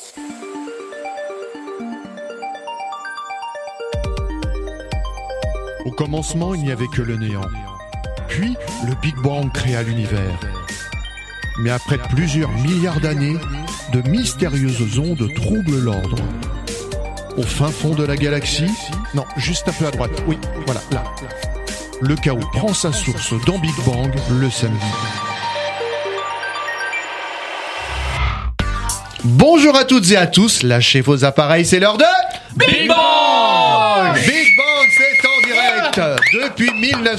Au commencement, il n'y avait que le néant. Puis, le Big Bang créa l'univers. Mais après plusieurs milliards d'années, de mystérieuses ondes troublent l'ordre. Au fin fond de la galaxie, non, juste un peu à droite, oui, voilà, là. Le chaos prend sa source dans Big Bang le samedi. Bonjour à toutes et à tous, lâchez vos appareils, c'est l'heure de Big Bang! Big Bang, c'est en direct depuis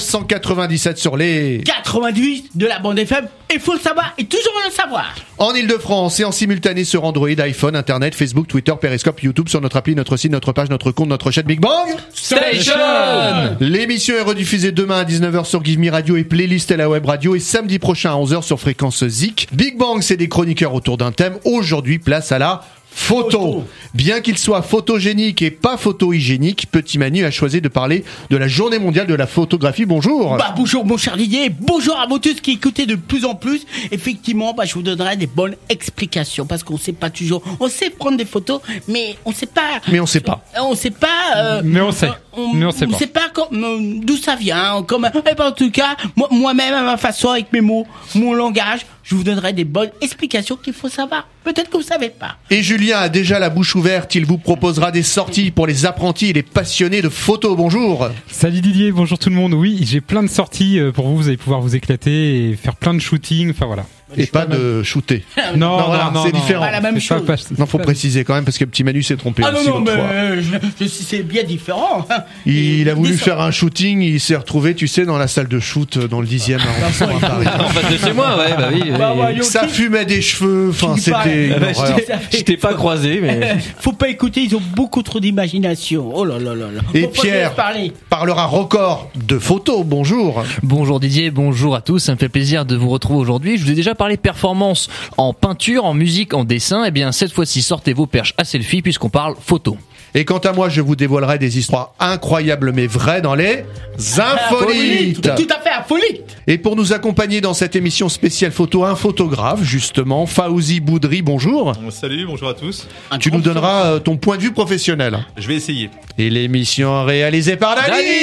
1997 sur les 88 de la bande FM, il faut le savoir et toujours le savoir. En Ile-de-France et en simultané sur Android, iPhone, Internet, Facebook, Twitter, Periscope, YouTube, sur notre appli, notre site, notre page, notre compte, notre chaîne Big Bang Station. L'émission est rediffusée demain à 19h sur Give Me Radio et Playlist et la web radio et samedi prochain à 11h sur Fréquence Zik. Big Bang, c'est des chroniqueurs autour d'un thème. Aujourd'hui, place à la photo. Bien qu'il soit photogénique et pas photo-hygiénique, Petit Manu a choisi de parler de la journée mondiale de la photographie. Bonjour. Bonjour mon cher Didier, bonjour à vous tous qui écoutez de plus en plus. Effectivement, je vous donnerai des bonnes explications parce qu'on sait pas toujours. On sait prendre des photos, mais on sait pas. Mais on sait pas. On sait pas. Mais on sait. Mais on sait pas. D'où ça vient. En tout cas, moi-même à ma façon, avec mes mots, mon langage, je vous donnerai des bonnes explications qu'il faut savoir. Peut-être que vous savez pas. Et Julien a déjà la bouche ouverte. Il vous proposera des sorties pour les apprentis et les passionnés de photos. Bonjour. Salut Didier, bonjour tout le monde. Oui, j'ai plein de sorties pour vous. Vous allez pouvoir vous éclater et faire plein de shootings. Enfin voilà. Et pas de shooter. Non, c'est différent. Pas la même chose. Non, faut préciser quand même parce que Petit Manu s'est trompé. Ah aussi non, l'autre fois. c'est bien différent. Il a voulu faire un shooting, il s'est retrouvé, tu sais, dans la salle de shoot dans le 10e arrondissement à Paris. En face de chez moi, ouais, bah oui. Ça fumait des cheveux, enfin c'était une horreur. Je t'ai pas croisé, mais faut pas écouter, ils ont beaucoup trop d'imagination. Oh là là là là. Et Pierre parlera record de photos. Bonjour. Bonjour Didier, bonjour à tous. Ça me fait plaisir de vous retrouver aujourd'hui. Je vous ai déjà parlé performance en peinture, en musique, en dessin. Eh bien, cette fois-ci, sortez vos perches à selfie puisqu'on parle photo. Et quant à moi, je vous dévoilerai des histoires incroyables mais vraies dans les Infolites. Tout à fait, Infolites. Et pour nous accompagner dans cette émission spéciale photo, un photographe, justement, Fawzi Boudri, bonjour. Salut, bonjour à tous. Tu nous donneras ton point de vue professionnel. Je vais essayer. Et l'émission réalisée par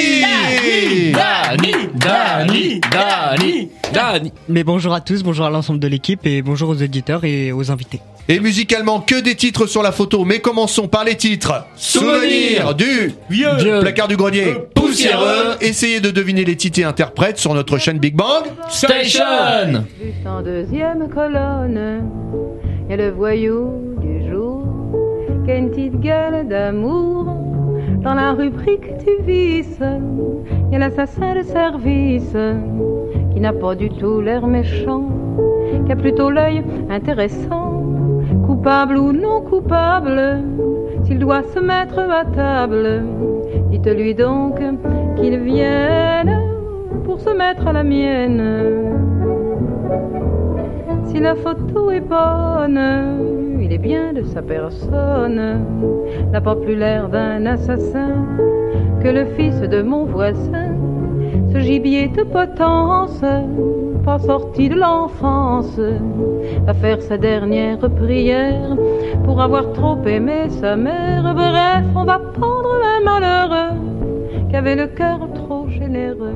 Dani. Mais bonjour à tous, bonjour à l'ensemble de l'équipe et bonjour aux éditeurs et aux invités. Et musicalement, que des titres sur la photo, mais commençons par les titres. Souvenir du vieux placard du grenier poussiéreux. Essayez de deviner les titres et interprètes sur notre chaîne Big Bang Station. Juste en deuxième colonne, il y a le voyou du jour qui a une petite gueule d'amour. Dans la rubrique du vice, il y a l'assassin de service qui n'a pas du tout l'air méchant, qui a plutôt l'œil intéressant. Coupable ou non coupable, s'il doit se mettre à table, dites-lui donc qu'il vienne pour se mettre à la mienne. Si la photo est bonne, il est bien de sa personne, n'a pas plus l'air d'un assassin que le fils de mon voisin. Ce gibier de potence, pas sorti de l'enfance, va faire sa dernière prière pour avoir trop aimé sa mère. Bref, on va prendre un malheureux qui avait le cœur trop généreux.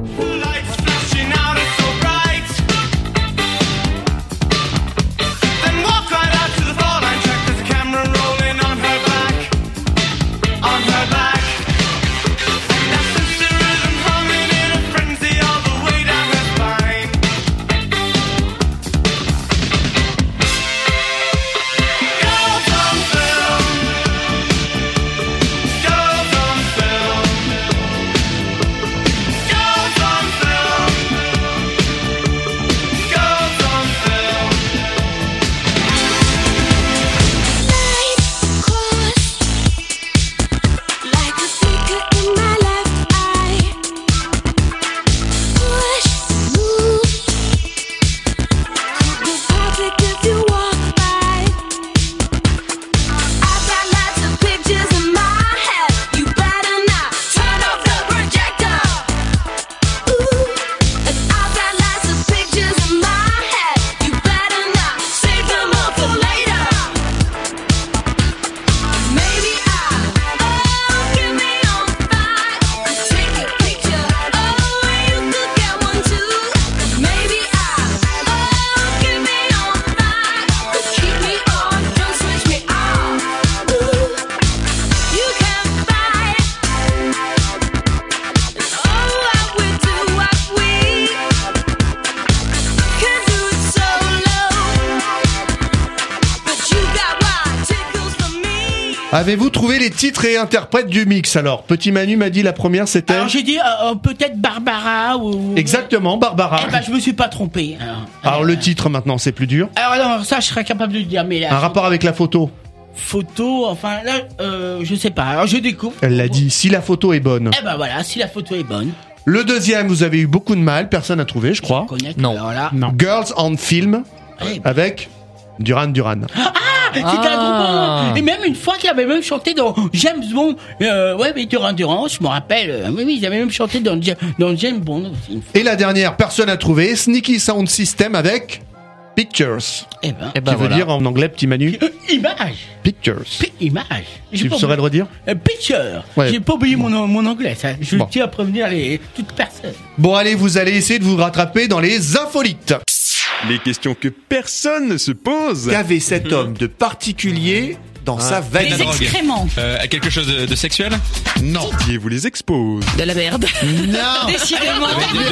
Avez-vous trouvé les titres et interprètes du mix alors? Petit Manu m'a dit la première c'était... Alors j'ai dit peut-être Barbara ou... Exactement, Barbara. Eh ben je me suis pas trompé. Alors le titre maintenant c'est plus dur. Alors ça je serais capable de le dire, mais là... Un rapport avec la photo. Photo, enfin là, je sais pas. Alors je découvre. Elle l'a dit, si la photo est bonne. Eh ben voilà, si la photo est bonne. Le deuxième, vous avez eu beaucoup de mal, personne n'a trouvé, je crois. Non. Alors là, Non. Girls on Film eh ben, avec Duran Duran. c'était un groupe. Et même une fois qu'il avait même chanté dans James Bond. Ouais, mais Duran, je me rappelle. Oui, ils avaient même chanté dans James Bond aussi. Et la dernière, personne n'a trouvé, Sneaky Sound System avec Pictures. Eh ben, Eh ben Qui veut voilà. dire en anglais, petit Manu? image. Pictures. Image. Tu saurais le redire? Picture. Ouais. J'ai pas oublié mon anglais, ça. Je Bon. tiens à prévenir toute personne. Bon allez, vous allez essayer de vous rattraper dans les infolites. Les questions que personne ne se pose. Qu'avait cet homme de particulier dans sa Des valise? excréments. Quelque chose de sexuel? Non. Didier vous les expose. De la merde. Non. Décidément.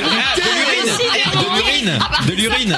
De l'urine.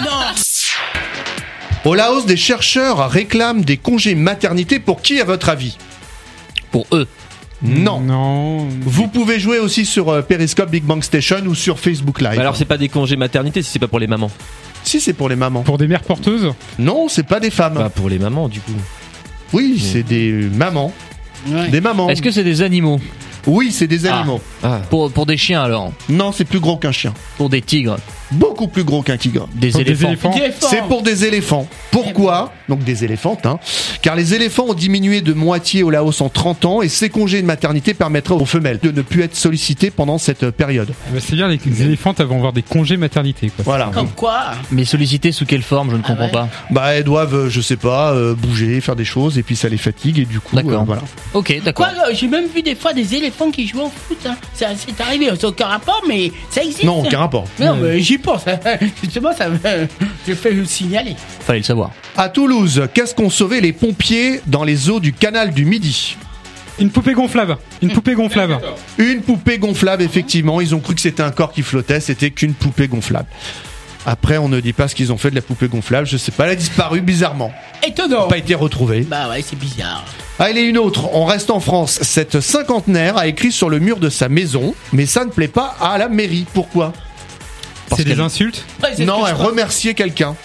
Au Laos, des chercheurs réclament des congés maternité pour qui, à votre avis? Pour eux. Non. Non. Vous pouvez jouer aussi sur Periscope, Big Bang Station ou sur Facebook Live. Alors c'est pas des congés maternité si c'est pas pour les mamans. Si, c'est pour les mamans. Pour des mères porteuses? Non, c'est pas des femmes. Bah pour les mamans du coup. Oui, c'est des mamans. Ouais. Des mamans. Est-ce que c'est des animaux? Oui, c'est des Ah. animaux. Pour des chiens alors? Non, c'est plus gros qu'un chien. Pour des tigres? Beaucoup plus gros qu'un tigre. Des Pour des éléphants? éléphants? C'est pour des éléphants. Pourquoi? Donc des éléphantes, hein. Car les éléphants ont diminué de moitié au Laos en 30 ans et ces congés de maternité permettraient aux femelles de ne plus être sollicitées pendant cette période. Bah, c'est bien, les éléphantes elles vont avoir des congés maternité, quoi. Voilà. Comme quoi. Mais sollicité sous quelle forme? Je ne comprends ouais. pas. Bah elles doivent, je sais pas, bouger, faire des choses et puis ça les fatigue et du coup, D'accord. voilà. Ok, d'accord. Quoi, j'ai même vu des fois des éléphants qui jouent au foot. Hein. C'est arrivé, c'est aucun rapport, mais ça existe. Non, aucun rapport. Non, mais j'y pense. Justement, ça je fais le signaler. Fallait le savoir. À Toulouse, qu'est-ce qu'ont sauvé les pompiers dans les eaux du canal du Midi? Une poupée gonflable. Une poupée gonflable. Une poupée gonflable, effectivement. Ils ont cru que c'était un corps qui flottait, c'était qu'une poupée gonflable. Après, on ne dit pas ce qu'ils ont fait de la poupée gonflable, je sais pas, elle a disparu bizarrement. Étonnant. Pas été retrouvée. Bah ouais, c'est bizarre. Allez, une autre. On reste en France. Cette cinquantenaire a écrit sur le mur de sa maison, mais ça ne plaît pas à la mairie. Pourquoi? C'est des insultes? Ouais, c'est Non, ce que elle je crois. remerciait quelqu'un.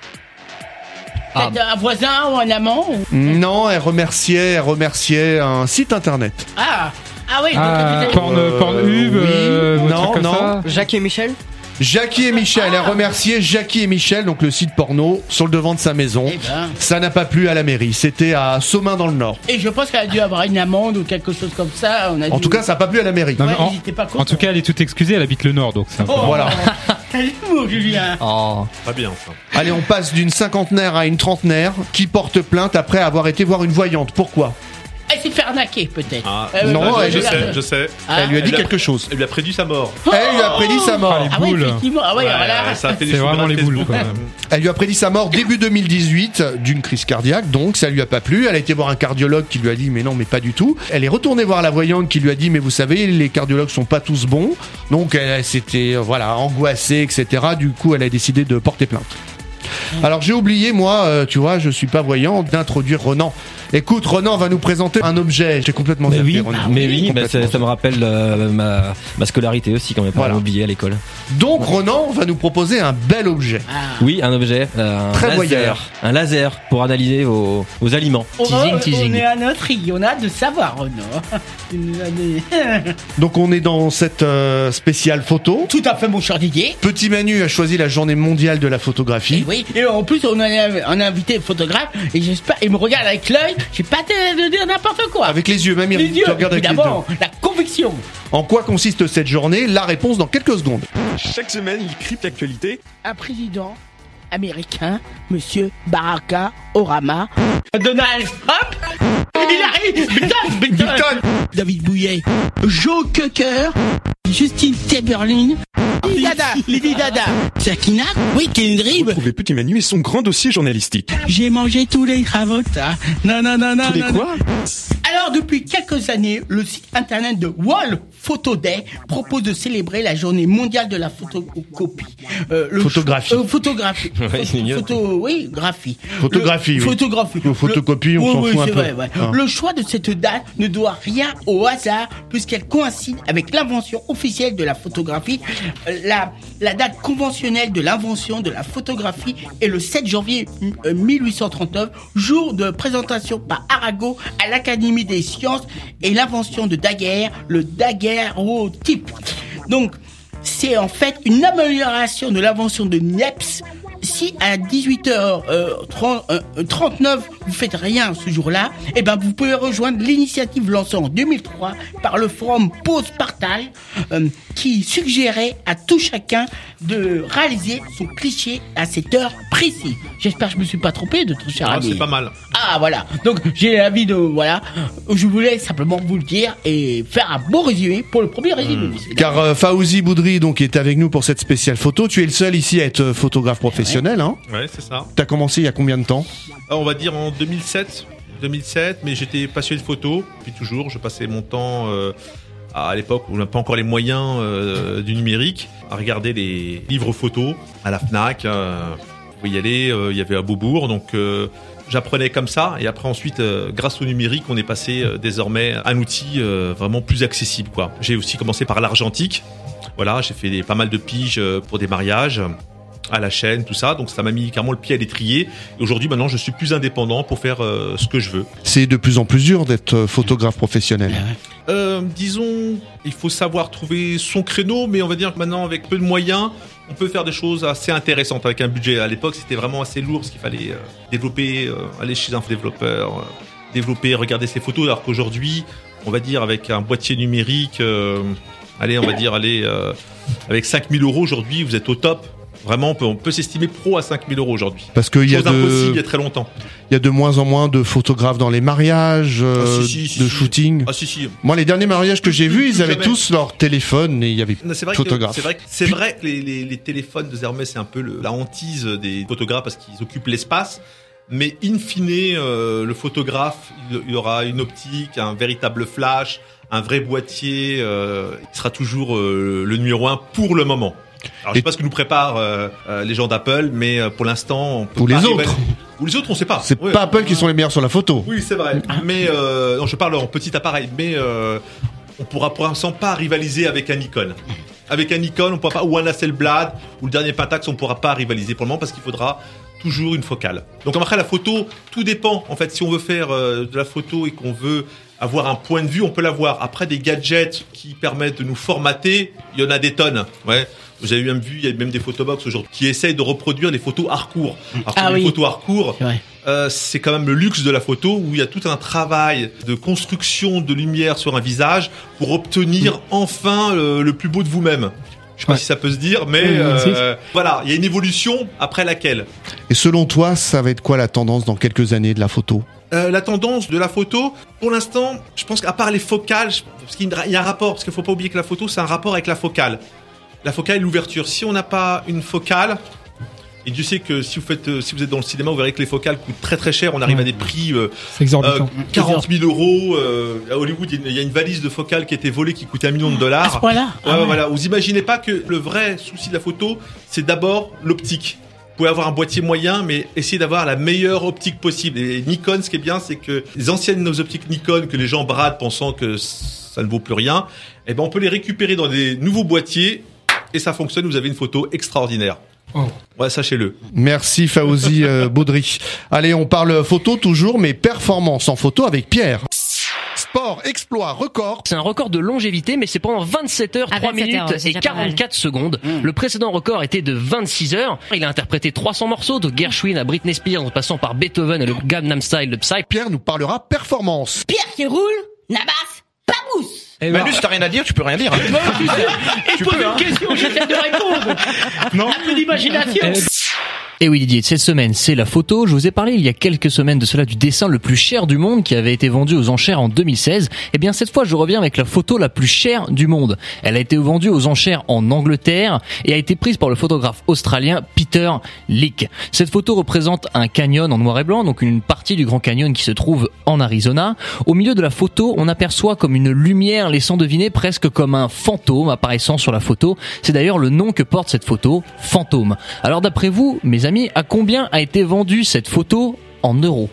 Peut-être un voisin ou un amant ou... Non, elle remerciait un site internet. Ah oui, Ah, donc Pornhub, oui, ou un non, truc comme non. ça. Jacques et Michel. Jackie et Michel, elle remerciait Jackie et Michel, donc le site porno, sur le devant de sa maison. Eh ben. Ça n'a pas plu à la mairie. C'était à Somain dans le Nord. Et je pense qu'elle a dû avoir une amende ou quelque chose comme ça. On a En dû- tout cas, ça n'a pas plu à la mairie. Non, Ouais, mais ils étaient pas en contents. tout cas, elle est toute excusée, elle habite le Nord, donc c'est un peu... Oh, Voilà. T'as l'humour, Julien. Oh. Pas bien ça. Allez, on passe d'une cinquantenaire à une trentenaire qui porte plainte après avoir été voir une voyante. Pourquoi? Elle s'est fait arnaquer, peut-être. Ah, Non, je elle- sais, je sais. Ah. Elle lui a dit Elle a- quelque chose. Elle lui a prédit sa mort. Elle lui a prédit sa mort. les Ah ouais, boules. effectivement. Ah ouais, voilà. ça a fait des C'est choux vraiment de les boules, Facebook. quoi. Elle lui a prédit sa mort début 2018 d'une crise cardiaque, donc ça lui a pas plu. Elle a été voir un cardiologue qui lui a dit mais non, mais pas du tout. Elle est retournée voir la voyante qui lui a dit mais vous savez, les cardiologues sont pas tous bons. Donc elle s'était voilà angoissée, etc. Du coup, elle a décidé de porter plainte. Alors j'ai oublié moi, tu vois, je suis pas voyant, d'introduire Renan. Écoute, Renan va nous présenter un objet. J'ai complètement Mais zappé, oui, Renan. mais oui, bah, Complètement. ça me rappelle ma scolarité aussi quand mes parents Voilà. m'ont oublié à l'école. Donc Renan va nous proposer un bel objet. Ah. Oui, un objet, un Très laser, voyeur. un laser pour analyser vos aliments. On Teasing. est à notre île, on a hâte de savoir, Renaud. Tu nous as dit- Donc on est dans cette spéciale photo. Tout à fait, mon cher Didier. Petit Manu a choisi la journée mondiale de la Et photographie. oui, et en plus on a invité un photographe et j'espère, il me regarde avec l'œil, j'ai pas de dire n'importe quoi. Avec les yeux, même les tu yeux, regardes avec les yeux. évidemment, la conviction. En quoi consiste cette journée? La réponse dans quelques secondes. Chaque semaine, il crypte l'actualité. Un président américain, monsieur Barack Obama, Donald Trump, il arrive, Biden, David Bouillet, Joe Cocker, Justine Timberlake, Lady Dada, Sakina, oui, Kendrick. Retrouvez Petit Manu et son grand dossier journalistique. J'ai mangé tous les cravottes. Non. Tous les quoi? Alors, Alors, depuis quelques années, le site internet de World Photo Day propose de célébrer la journée mondiale de la photocopie. Photographie. Photographie. Ouais, c'est mieux. Graphie. Photographie, oui. Photographie. Photocopie, on s'en fout un c'est peu. vrai, ouais. Ah. Le choix de cette date ne doit rien au hasard, puisqu'elle coïncide avec l'invention officielle de la photographie. La date conventionnelle de l'invention de la photographie est le 7 janvier 1839, jour de présentation par Arago à l'Académie des sciences et l'invention de Daguerre, le daguerréotype. Donc, c'est en fait une amélioration de l'invention de Niepce. Si à 18h39 vous faites rien ce jour-là, eh ben vous pouvez rejoindre l'initiative lancée en 2003 par le forum Pause Partage qui suggérait à tout chacun de réaliser son cliché à cette heure précise. J'espère que je me suis pas trompé de tout cher ami. C'est pas mal. Ah voilà. Donc j'ai l'avis de voilà. Je voulais simplement vous le dire et faire un beau résumé pour le premier résumé. Car Fawzi Boudry donc est avec nous pour cette spéciale photo. Tu es le seul ici à être photographe professionnel, hein. Ouais, c'est ça. T'as commencé il y a combien de temps? On va dire en 2007, mais j'étais passionné de photo, puis toujours, je passais mon temps à l'époque où on n'a pas encore les moyens du numérique, à regarder les livres photos à la Fnac. On pouvait y aller, il y avait à Beaubourg, donc j'apprenais comme ça. Et après ensuite, grâce au numérique, on est passé désormais à un outil vraiment plus accessible, quoi. J'ai aussi commencé par l'argentique. Voilà, j'ai fait pas mal de piges pour des mariages à la chaîne, tout ça, donc ça m'a mis carrément le pied à l'étrier. Et aujourd'hui, maintenant, je suis plus indépendant pour faire ce que je veux. C'est de plus en plus dur d'être photographe professionnel. Disons, il faut savoir trouver son créneau, mais on va dire que maintenant, avec peu de moyens, on peut faire des choses assez intéressantes avec un budget. À l'époque, c'était vraiment assez lourd, parce qu'il fallait développer, aller chez un développeur, développer, regarder ses photos, alors qu'aujourd'hui, on va dire avec un boîtier numérique, avec 5 000 € aujourd'hui, vous êtes au top. Vraiment, on peut s'estimer pro à 5 000 € aujourd'hui. Parce qu'il y a impossible il y a très longtemps. Il y a de moins en moins de photographes dans les mariages, de shooting. Ah si. Moi, les derniers mariages que j'ai vus, ils avaient Jamais. tous leur téléphone et il y avait C'est vrai photographe. c'est vrai que les téléphones désormais c'est un peu la hantise des photographes parce qu'ils occupent l'espace. Mais in fine, le photographe, il aura une optique, un véritable flash, un vrai boîtier. Il sera toujours le numéro 1 pour le moment. Alors, je sais pas ce que nous préparent les gens d'Apple, mais pour l'instant, on peut Ou pas les arriver- autres. Ou les autres, on sait pas. C'est Ouais. pas Apple qui sont les meilleurs sur la photo. Oui, c'est vrai. Mais non, je parle en petit appareil. Mais on pourra pour l'instant pas rivaliser avec un Nikon. Avec un Nikon, on pourra pas, ou un Hasselblad, ou le dernier Pentax, on pourra pas rivaliser pour le moment parce qu'il faudra toujours une focale. Donc après la photo, tout dépend. En fait, si on veut faire de la photo et qu'on veut avoir un point de vue, on peut l'avoir. Après, des gadgets qui permettent de nous formater, il y en a des tonnes. Ouais. Vous avez même vu, il y a même des photobox aujourd'hui qui essayent de reproduire les photos hardcore. Alors, les photos hardcore, c'est quand même le luxe de la photo où il y a tout un travail de construction de lumière sur un visage pour obtenir enfin le plus beau de vous-même. Je sais pas si ça peut se dire, mais voilà, il y a une évolution après laquelle. Et selon toi, ça va être quoi la tendance dans quelques années de la photo? La tendance de la photo, pour l'instant, je pense qu'à part les focales, parce qu'il y a un rapport, parce qu'il faut pas oublier que la photo, c'est un rapport avec la focale. La focale et l'ouverture. Si on n'a pas une focale, et Dieu sait que si vous êtes dans le cinéma, vous verrez que les focales coûtent très très cher. On arrive à des prix C'est exorbitant. 40 000 €. À Hollywood, il y a une valise de focale qui a été volée qui coûtait $1 million. À ce point-là. Voilà. Vous imaginez pas que le vrai souci de la photo, c'est d'abord l'optique. Vous pouvez avoir un boîtier moyen, mais essayez d'avoir la meilleure optique possible. Et Nikon, ce qui est bien, c'est que les anciennes optiques Nikon que les gens bradent pensant que ça ne vaut plus rien, eh ben on peut les récupérer dans des nouveaux boîtiers et ça fonctionne. Vous avez une photo extraordinaire. Oh. Ouais, sachez-le. Merci Fawzi Boudry. Allez, on parle photo toujours, mais performance en photo avec Pierre. Sport, exploit, record. C'est un record de longévité, mais c'est pendant 27 heures, 3 minutes et 44 secondes. Le précédent record était de 26 heures. Il a interprété 300 morceaux, de Gershwin à Britney Spears, en passant par Beethoven et le Gangnam Style de Psy. Pierre nous parlera performance. Pierre qui roule, Nabas, pas mousse. Manu, si t'as rien à dire, tu peux rien dire. Et pose une question, j'essaie de répondre. Non. Un peu d'imagination. Et oui Didier, cette semaine c'est la photo. Je vous ai parlé il y a quelques semaines de cela du dessin le plus cher du monde qui avait été vendu aux enchères en 2016. Eh bien cette fois je reviens avec la photo la plus chère du monde. Elle a été vendue aux enchères en Angleterre et a été prise par le photographe australien Peter Leake. Cette photo représente un canyon en noir et blanc, donc une partie du Grand Canyon qui se trouve en Arizona. Au milieu de la photo, on aperçoit comme une lumière laissant deviner presque comme un fantôme apparaissant sur la photo. C'est d'ailleurs le nom que porte cette photo, fantôme. Alors d'après vous, mes amis, à combien a été vendue cette photo en euros?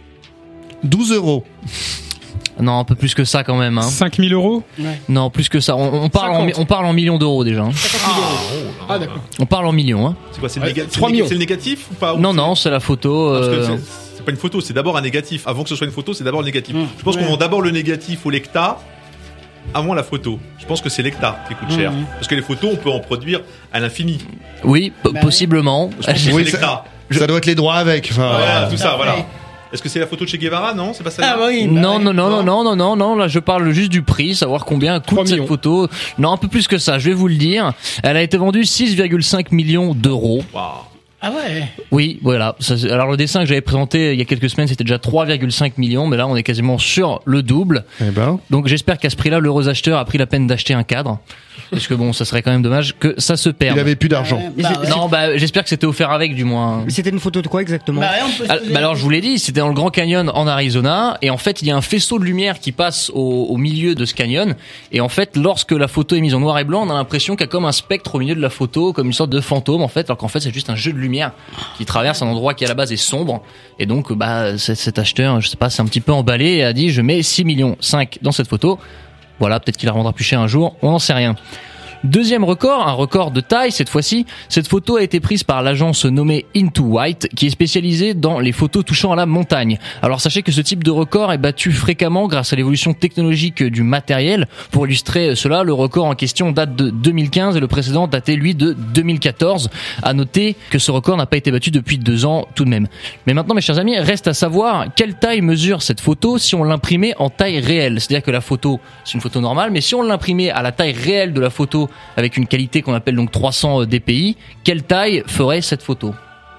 12 €. Non, un peu plus que ça quand même. 5 000 €? Non, plus que ça. On parle en millions d'euros déjà. Ah d'accord. On parle en millions. Hein. C'est quoi, c'est le, 3 millions. C'est le négatif ou pas? Non, c'est la photo. Parce que c'est pas une photo, c'est d'abord un négatif. Avant que ce soit une photo, c'est d'abord le négatif. Je pense qu'on vend d'abord le négatif ou l'hectare avant la photo. Je pense que c'est l'hectare qui coûte cher. Parce que les photos, on peut en produire à l'infini. Oui, possiblement. Je pense que c'est l'hectare. Ça doit être les droits avec. Enfin, voilà, tout ça, voilà. Est-ce que c'est la photo de Che Guevara? Non, c'est pas ça. Non. Là, je parle juste du prix, savoir combien coûte cette photo. Non, un peu plus que ça. Je vais vous le dire. Elle a été vendue 6,5 millions d'euros. Wow. Ah ouais. Oui, voilà. Alors le dessin que j'avais présenté il y a quelques semaines, c'était déjà 3,5 millions, mais là on est quasiment sur le double. Donc j'espère qu'à ce prix-là, l'heureux acheteur a pris la peine d'acheter un cadre. Parce que bon, ça serait quand même dommage que ça se perde. Il avait plus d'argent. Non, j'espère que c'était offert avec, du moins. C'était une photo de quoi exactement? Alors je vous l'ai dit, c'était dans le Grand Canyon en Arizona, et en fait il y a un faisceau de lumière qui passe au milieu de ce canyon, et en fait lorsque la photo est mise en noir et blanc, on a l'impression qu'il y a comme un spectre au milieu de la photo, comme une sorte de fantôme en fait, alors qu'en fait c'est juste un jeu de lumière qui traverse un endroit qui à la base est sombre, et donc cet acheteur, je sais pas, c'est un petit peu emballé et a dit je mets 6,5 millions dans cette photo. Voilà, peut-être qu'il la revendra plus cher un jour, on n'en sait rien. Deuxième record, un record de taille cette fois-ci. Cette photo a été prise par l'agence nommée Into White, qui est spécialisée dans les photos touchant à la montagne. Alors sachez que ce type de record est battu fréquemment grâce à l'évolution technologique du matériel. Pour illustrer cela, le record en question date de 2015 et le précédent datait lui de 2014. À noter que ce record n'a pas été battu depuis 2 ans tout de même. Mais maintenant, mes chers amis, reste à savoir quelle taille mesure cette photo si on l'imprimait en taille réelle. C'est-à-dire que la photo, c'est une photo normale, mais si on l'imprimait à la taille réelle de la photo avec une qualité qu'on appelle donc 300 dpi, quelle taille ferait cette photo?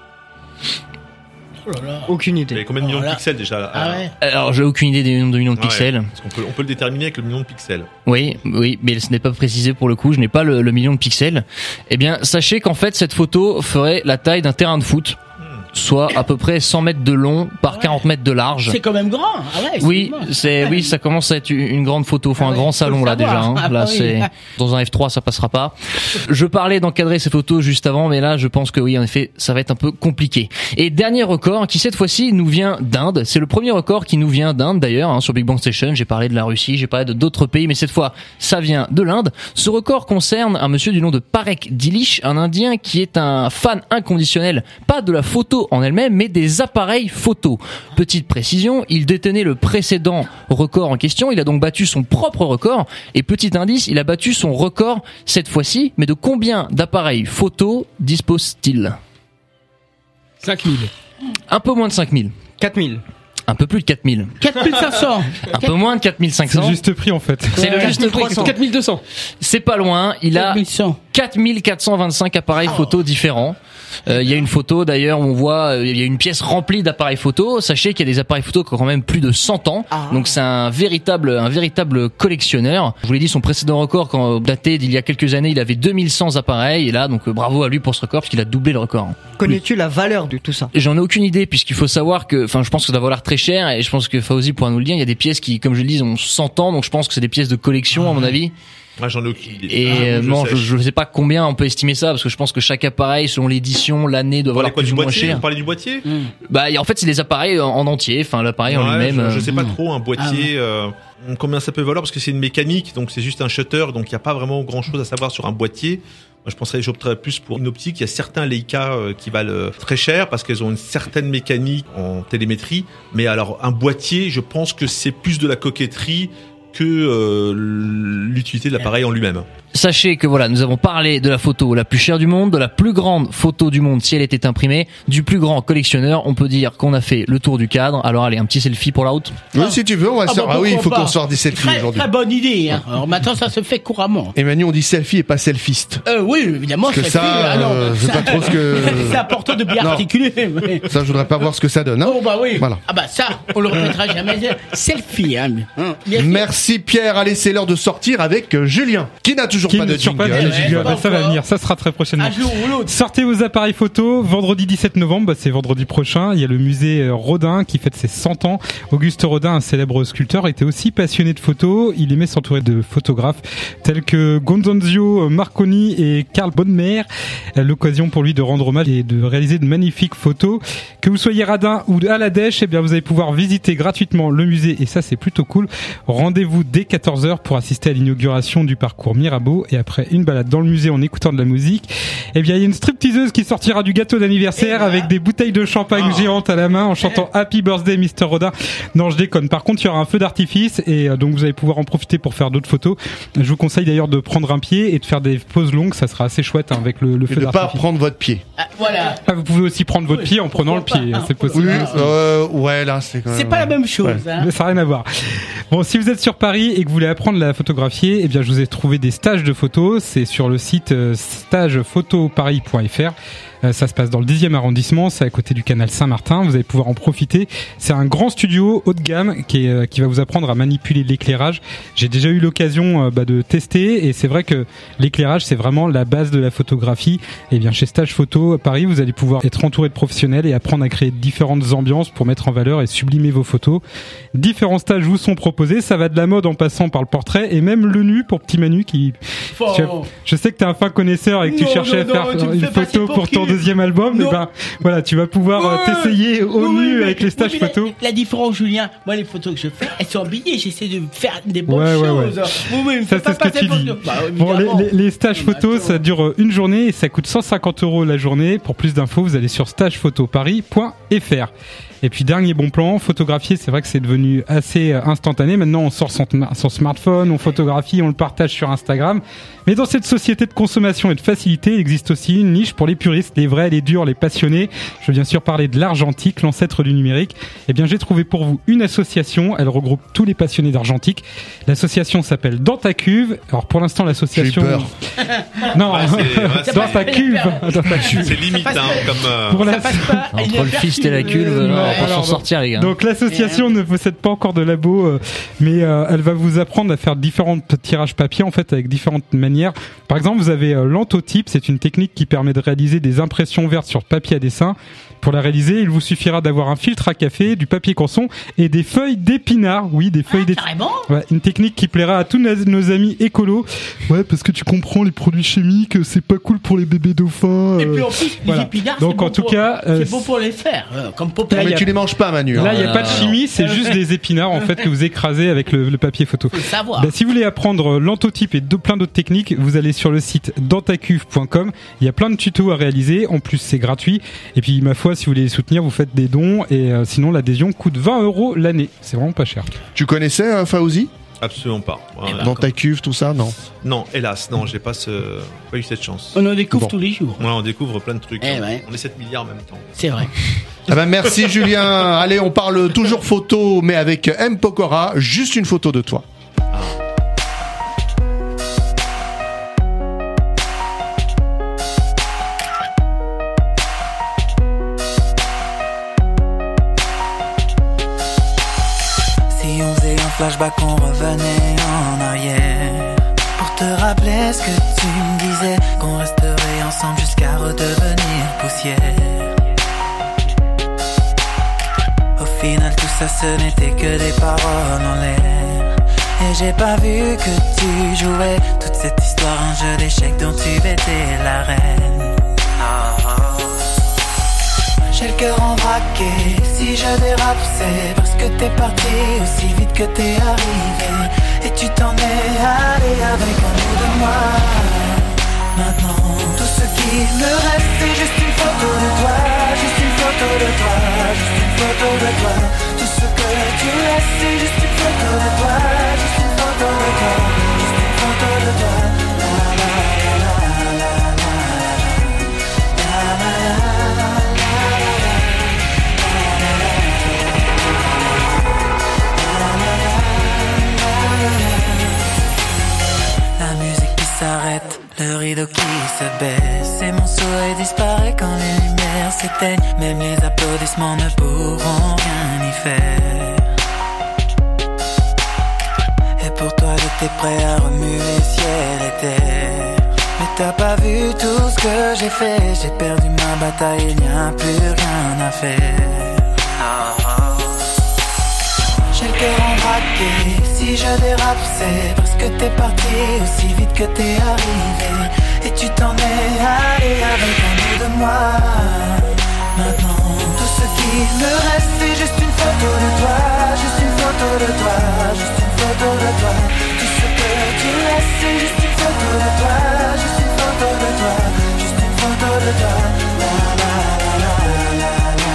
Oh là là. Aucune idée. Il y a combien de millions de pixels déjà là? Ah ouais. Alors j'ai aucune idée des nombres de millions de pixels. Parce qu'on peut le déterminer avec le million de pixels. Oui, mais ce n'est pas précisé pour le coup, je n'ai pas le million de pixels. Eh bien, sachez qu'en fait cette photo ferait la taille d'un terrain de foot. Soit à peu près 100 mètres de long par 40 mètres de large. C'est quand même grand. Ah ouais, oui, ça commence à être une grande photo. Enfin, un grand salon là déjà. Là, c'est dans un F3, ça passera pas. Je parlais d'encadrer ces photos juste avant, mais là, je pense que oui, en effet, ça va être un peu compliqué. Et dernier record, qui cette fois-ci nous vient d'Inde. C'est le premier record qui nous vient d'Inde d'ailleurs. Sur Big Bang Station, j'ai parlé de la Russie, j'ai parlé d'autres pays, mais cette fois, ça vient de l'Inde. Ce record concerne un monsieur du nom de Parek Dilish, un Indien qui est un fan inconditionnel, pas de la photo en elle-même, mais des appareils photo. Petite précision, il détenait le précédent record en question, il a donc battu son propre record, et petit indice, il a battu son record cette fois-ci, mais de combien d'appareils photo dispose-t-il? 5000. Un peu moins de 5000. 4000. Un peu plus de 4000. 4500. Un peu moins de 4500. C'est le juste prix en fait. C'est le juste prix. 4200. C'est pas loin, il a 4425 appareils photo différents. Il y a une photo d'ailleurs où on voit il y a une pièce remplie d'appareils photo. Sachez qu'il y a des appareils photo qui ont quand même plus de 100 ans. Donc c'est un véritable collectionneur. Je vous l'ai dit, son précédent record quand daté d'il y a quelques années, il avait 2100 appareils et là donc bravo à lui pour ce record parce qu'il a doublé le record. Connais-tu la valeur de tout ça? J'en ai aucune idée puisqu'il faut savoir que je pense que ça doit valoir très cher et je pense que Fauzi pourra nous le dire, il y a des pièces qui comme je le dis ont 100 ans donc je pense que c'est des pièces de collection à mon avis. Moi, j'en ai aucune idée. Et je sais pas combien on peut estimer ça parce que je pense que chaque appareil selon l'édition, l'année doit valoir plus ou moins cher. On parlait du boîtier. En fait c'est des appareils en entier, enfin l'appareil en lui-même. Je sais pas trop un boîtier combien ça peut valoir parce que c'est une mécanique donc c'est juste un shutter donc il y a pas vraiment grand-chose à savoir sur un boîtier. Moi, j'opterais plus pour une optique. Il y a certains Leica qui valent très cher parce qu'elles ont une certaine mécanique en télémétrie. Mais alors un boîtier, je pense que c'est plus de la coquetterie que l'utilité de l'appareil en lui-même. Sachez que voilà, nous avons parlé de la photo la plus chère du monde, de la plus grande photo du monde si elle était imprimée, du plus grand collectionneur. On peut dire qu'on a fait le tour du cadre. Alors allez, un petit selfie pour la route. Oui, si tu veux, on va se faire. Ah oui, il faut pas. qu'on sorte des selfies aujourd'hui. Très bonne idée. Hein. Alors maintenant, ça se fait couramment. Emmanuel, on dit selfie et pas selfiste. Oui, évidemment. Parce que ça, je sais pas trop ce que. C'est important de bien articuler. Mais... Ça, je voudrais pas voir ce que ça donne. Hein. Oh bah oui. Voilà. Ah bah ça, on le répétera jamais. Selfie. Hein. Merci Pierre. Allez, c'est l'heure de sortir avec Julien, qui n'a toujours pas de jingle. Ça va venir, ça sera très prochainement. Sortez vos appareils photo. Vendredi 17 novembre, c'est vendredi prochain. Il y a le musée Rodin qui fête ses 100 ans. Auguste Rodin, un célèbre sculpteur, était aussi passionné de photos. Il aimait s'entourer de photographes tels que Gonzalo Marconi et Karl Bonnemer. L'occasion pour lui de rendre hommage et de réaliser de magnifiques photos. Que vous soyez radin ou à la dèche, eh bien vous allez pouvoir visiter gratuitement le musée et ça c'est plutôt cool. Rendez-vous dès 14h pour assister à l'inauguration du parcours Mirabeau et après une balade dans le musée en écoutant de la musique. Eh bien, il y a une stripteaseuse qui sortira du gâteau d'anniversaire avec des bouteilles de champagne géantes à la main en chantant Happy Birthday Mr. Rodin. Non, je déconne. Par contre, il y aura un feu d'artifice et donc vous allez pouvoir en profiter pour faire d'autres photos. Je vous conseille d'ailleurs de prendre un pied et de faire des poses longues. Ça sera assez chouette avec le feu d'artifice. Et de pas prendre votre pied. Voilà. Vous pouvez aussi prendre votre pied en prenant le pied. C'est possible. Ouais, là, c'est quand même... C'est pas la même chose. Ouais. Hein. Ça n'a rien à voir. Bon, si vous êtes sur Paris et que vous voulez apprendre la photographier, eh bien, je vous ai trouvé des stages de photos. C'est sur le site stagefotoparis.fr. Ça se passe dans le 10e arrondissement, c'est à côté du canal Saint-Martin, vous allez pouvoir en profiter. C'est un grand studio haut de gamme qui va vous apprendre à manipuler l'éclairage. J'ai déjà eu l'occasion de tester et c'est vrai que l'éclairage c'est vraiment la base de la photographie. Et bien chez Stage Photo à Paris, vous allez pouvoir être entouré de professionnels et apprendre à créer différentes ambiances pour mettre en valeur et sublimer vos photos. Différents stages vous sont proposés, ça va de la mode en passant par le portrait et même le nu pour petit Manu qui... Je sais que t'es un fin connaisseur et que tu cherchais à faire une photo pour ton deuxième album, et ben voilà, tu vas pouvoir t'essayer au nu avec les stages photos. La différence, Julien, moi les photos que je fais, elles sont habillées, j'essaie de faire des bonnes choses. Ça c'est ce que tu dis. Bon, les stages photos, ça dure une journée et ça coûte 150 € la journée. Pour plus d'infos, vous allez sur stagefotoparis.fr. Et puis dernier bon plan, photographier, c'est vrai que c'est devenu assez instantané. Maintenant, on sort son smartphone, on photographie, on le partage sur Instagram. Mais dans cette société de consommation et de facilité, il existe aussi une niche pour les puristes, les vrais, les durs, les passionnés. Je veux bien sûr parler de l'argentique, l'ancêtre du numérique. Eh bien, j'ai trouvé pour vous une association. Elle regroupe tous les passionnés d'argentique. L'association s'appelle Dans ta cuve. Alors pour l'instant, l'association... J'ai peur. Non, dans ta cuve. C'est limite, comme... Ça passe pas entre le fist et la cuve, on va pas s'en sortir, les gars. Donc l'association ne possède pas encore de labo, mais elle va vous apprendre à faire différents tirages papier, en fait, avec différentes manières. Par exemple, vous avez l'antotype, c'est une technique qui permet de réaliser des impressions vertes sur papier à dessin. Pour la réaliser, il vous suffira d'avoir un filtre à café, du papier canson et des feuilles d'épinards. Oui, des feuilles d'épinards. Ouais, une technique qui plaira à tous nos amis écolos. Ouais, parce que tu comprends, les produits chimiques, c'est pas cool pour les bébés dauphins. Et puis en plus, les épinards, donc en tout cas, c'est bon pour les faire, comme Popeye. Mais tu les manges pas, Manu. Là, il n'y a pas de chimie, c'est juste des épinards en fait que vous écrasez avec le papier photo. Faut le savoir. Si vous voulez apprendre l'antotype et plein d'autres techniques, vous allez sur le site dantacuve.com. Il y a plein de tutos à réaliser. En plus, c'est gratuit. Et puis, ma foi, si vous voulez les soutenir, vous faites des dons. Et sinon, l'adhésion coûte 20 € l'année. C'est vraiment pas cher. Tu connaissais Fauzi ? Absolument pas. Dans ta cuve, tout ça, non ? Non, hélas, non, j'ai pas eu cette chance. On en découvre tous les jours. Ouais, on découvre plein de trucs. On est 7 milliards en même temps. C'est vrai. Merci Julien. Allez, on parle toujours photo, mais avec M. Pokora. Juste une photo de toi. Flashback, on revenait en arrière pour te rappeler ce que tu me disais, qu'on resterait ensemble jusqu'à redevenir poussière. Au final tout ça ce n'était que des paroles en l'air, et j'ai pas vu que tu jouais toute cette histoire, un jeu d'échecs dont tu étais la reine. J'ai le cœur en vrac et si je dérape c'est parce que t'es parti aussi vite que t'es arrivé. Et tu t'en es allé avec un bout de moi. Maintenant tout ce qui me reste c'est juste une photo de toi. Juste une photo de toi, juste une photo de toi. Tout ce que tu laisses c'est juste une photo de toi. Juste une photo de toi, juste une photo de toi. rideau qui se baisse et mon souhait disparaît quand les lumières s'éteignent. Même les applaudissements ne pourront rien y faire. Et pour toi j'étais prêt à remuer ciel et terre. Mais t'as pas vu tout ce que j'ai fait. J'ai perdu ma bataille, il n'y a plus rien à faire. J'ai le cœur embraqué, si je dérape c'est parce que t'es parti aussi vite que t'es arrivé. Et tu t'en es allé avec un bout de moi. Maintenant tout ce qui me reste c'est juste une photo de toi. Juste une photo de toi, juste une photo de toi. Tout ce que tu laisses c'est juste une photo de toi. Juste une photo de toi, juste une photo de toi. La la la la la la.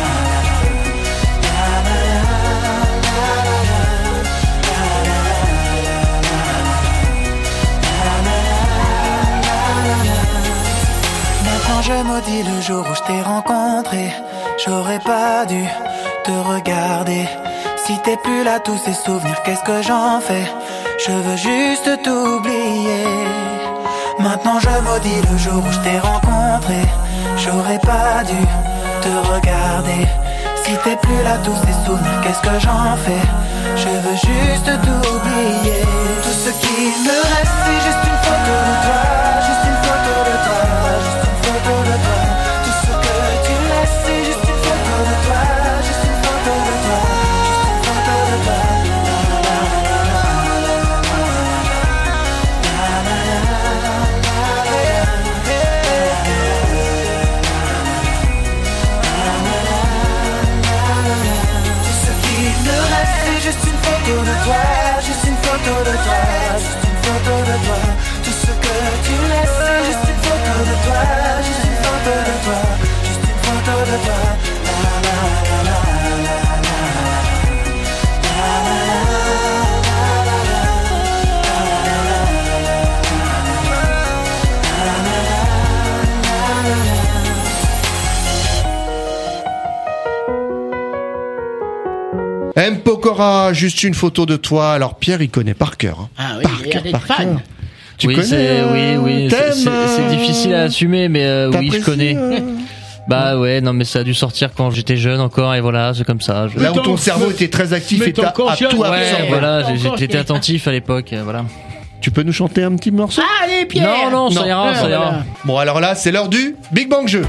Maintenant je maudis le jour où je t'ai rencontré. J'aurais pas dû te regarder. Si t'es plus là, tous ces souvenirs, qu'est-ce que j'en fais? Je veux juste t'oublier. Maintenant je maudis le jour où je t'ai rencontré. J'aurais pas dû te regarder. Si t'es plus là, tous ces souvenirs, qu'est-ce que j'en fais? Je veux juste t'oublier. Tout ce qui me reste c'est juste une photo de toi. Juste une photo de toi. Juste une photo de toi. Tout ce que tu laisses c'est juste une photo de toi. Juste une photo de toi. Juste une photo de toi. Juste une photo de toi, juste une photo de toi, juste une photo de toi. Tout ce que tu laisses, c'est juste une photo de toi, juste une photo de toi, juste une photo de toi. La la la la la la. M. Pokora, juste une photo de toi. Alors Pierre, il connaît par cœur. Ah oui, il a des fans. Tu oui, connais oui, c'est difficile à assumer, mais oui, je connais. Bah ouais, non mais ça a dû sortir quand j'étais jeune encore et voilà, c'est comme ça. Là où ton cerveau était très actif et t'as à tout absorbé. Ouais, voilà, j'étais attentif à l'époque, voilà. Tu peux nous chanter un petit morceau? Allez Pierre. Non, ça ira, ça ira. Bon alors là, c'est l'heure du Big Bang Jeu.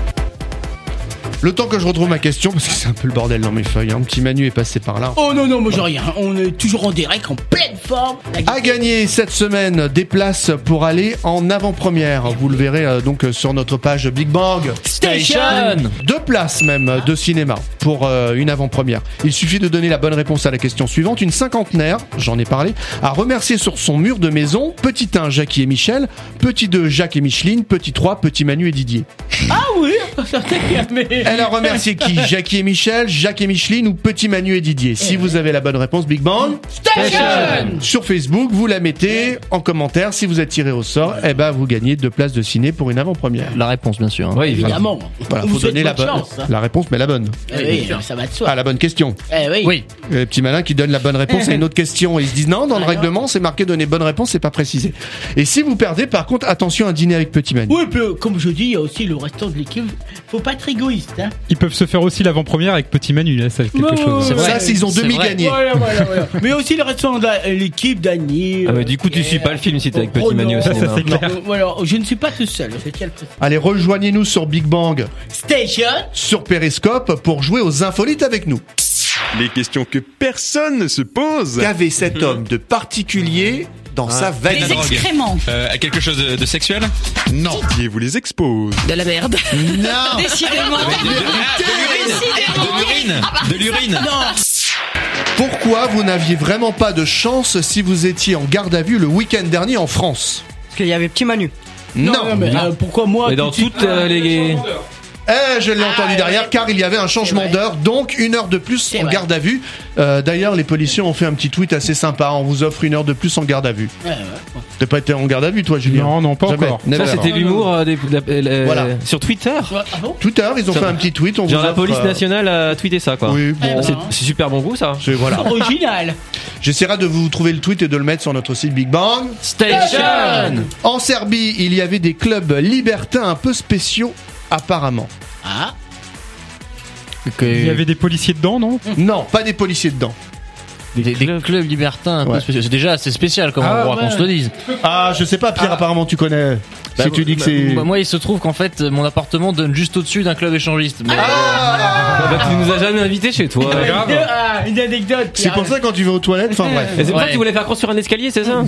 Le temps que je retrouve ma question, parce que c'est un peu le bordel dans mes feuilles, un petit Manu est passé par là. Oh non, moi j'ai rien. On est toujours en direct, en pleine forme. A gagné cette semaine des places pour aller en avant-première. Vous le verrez donc sur notre page Big Bang Station. 2 places même de cinéma pour une avant-première. Il suffit de donner la bonne réponse à la question suivante. Une cinquantenaire, j'en ai parlé, a remercié sur son mur de maison petit 1 Jackie et Michel, petit 2 Jacques et Micheline, petit 3 petit Manu et Didier. Ah oui, ça mais... Elle a remercié qui? Jackie et Michel, Jacques et Micheline ou petit Manu et Didier? Si vous avez la bonne réponse, Big Bang Station. Sur Facebook, vous la mettez en commentaire. Si vous êtes tiré au sort, eh ben vous gagnez 2 places de ciné pour une avant-première. La réponse, bien sûr. Oui, évidemment. Voilà, faut donner la bonne la réponse, mais la bonne. Oui, ça va de soi. Ah, la bonne question. Oui. Le petit malin qui donne la bonne réponse à une autre question et ils se disent non, dans le règlement, c'est marqué donner bonne réponse, c'est pas précisé. Et si vous perdez, par contre, attention à dîner avec petit Manu. Oui, puis, comme je dis, il y a aussi le restant de l'équipe. Faut pas être égoïste, hein. Ils peuvent se faire aussi l'avant-première avec petit Manu, là, c'est quelque chose. C'est vrai. Ça, s'ils ont demi-gagné. Voilà. Mais aussi le restant de l'équipe, Dany. Ah, mais du coup, tu suis pas le film si t'es avec petit Manu au cinéma. Ça, c'est clair. Voilà, je ne suis pas tout seul, c'est quel Allez, rejoignez-nous sur Big Bang Station, sur Periscope pour jouer aux Infolites avec nous. Les questions que personne ne se pose. Qu'avait cet homme de particulier dans sa valise? Les excréments. Quelque chose de sexuel? Non. Et vous les expose. De la merde. Non. Décidément. De l'urine. Pourquoi vous n'aviez vraiment pas de chance si vous étiez en garde à vue le week-end dernier en France? Parce qu'il y avait petit Manu. Non, mais pourquoi moi? Mais dans toutes les... Je l'ai entendu derrière, car il y avait un changement d'heure, donc 1 heure de plus en garde à vue. D'ailleurs, les policiers ont fait un petit tweet assez sympa. On vous offre 1 heure de plus en garde à vue. T'as pas été en garde à vue, toi, Julien? Non, pas jamais. encore. Ça, c'était l'humour voilà. sur Twitter. Twitter, ils ont fait un petit tweet. On Genre vous la offre, police nationale a tweeté ça, quoi. Oui, bon. C'est super bon goût, ça. Voilà. Original. J'essaierai de vous trouver le tweet et de le mettre sur notre site Big Bang Station. En Serbie, il y avait des clubs libertins un peu spéciaux, apparemment. Ah. Il y avait des policiers dedans, non? Non, pas des policiers dedans. Des clubs libertins un peu spéciaux. C'est déjà assez spécial comme endroit qu'on se le dise. Ah, je sais pas, Pierre, apparemment tu connais. Si tu dis que c'est... Moi, il se trouve qu'en fait, mon appartement donne juste au-dessus d'un club échangiste. Mais tu nous as jamais invités chez toi. Ah, une anecdote. C'est pour ça quand tu vas aux toilettes, enfin bref. Et c'est pour ça que tu voulais faire croire sur un escalier, c'est ça?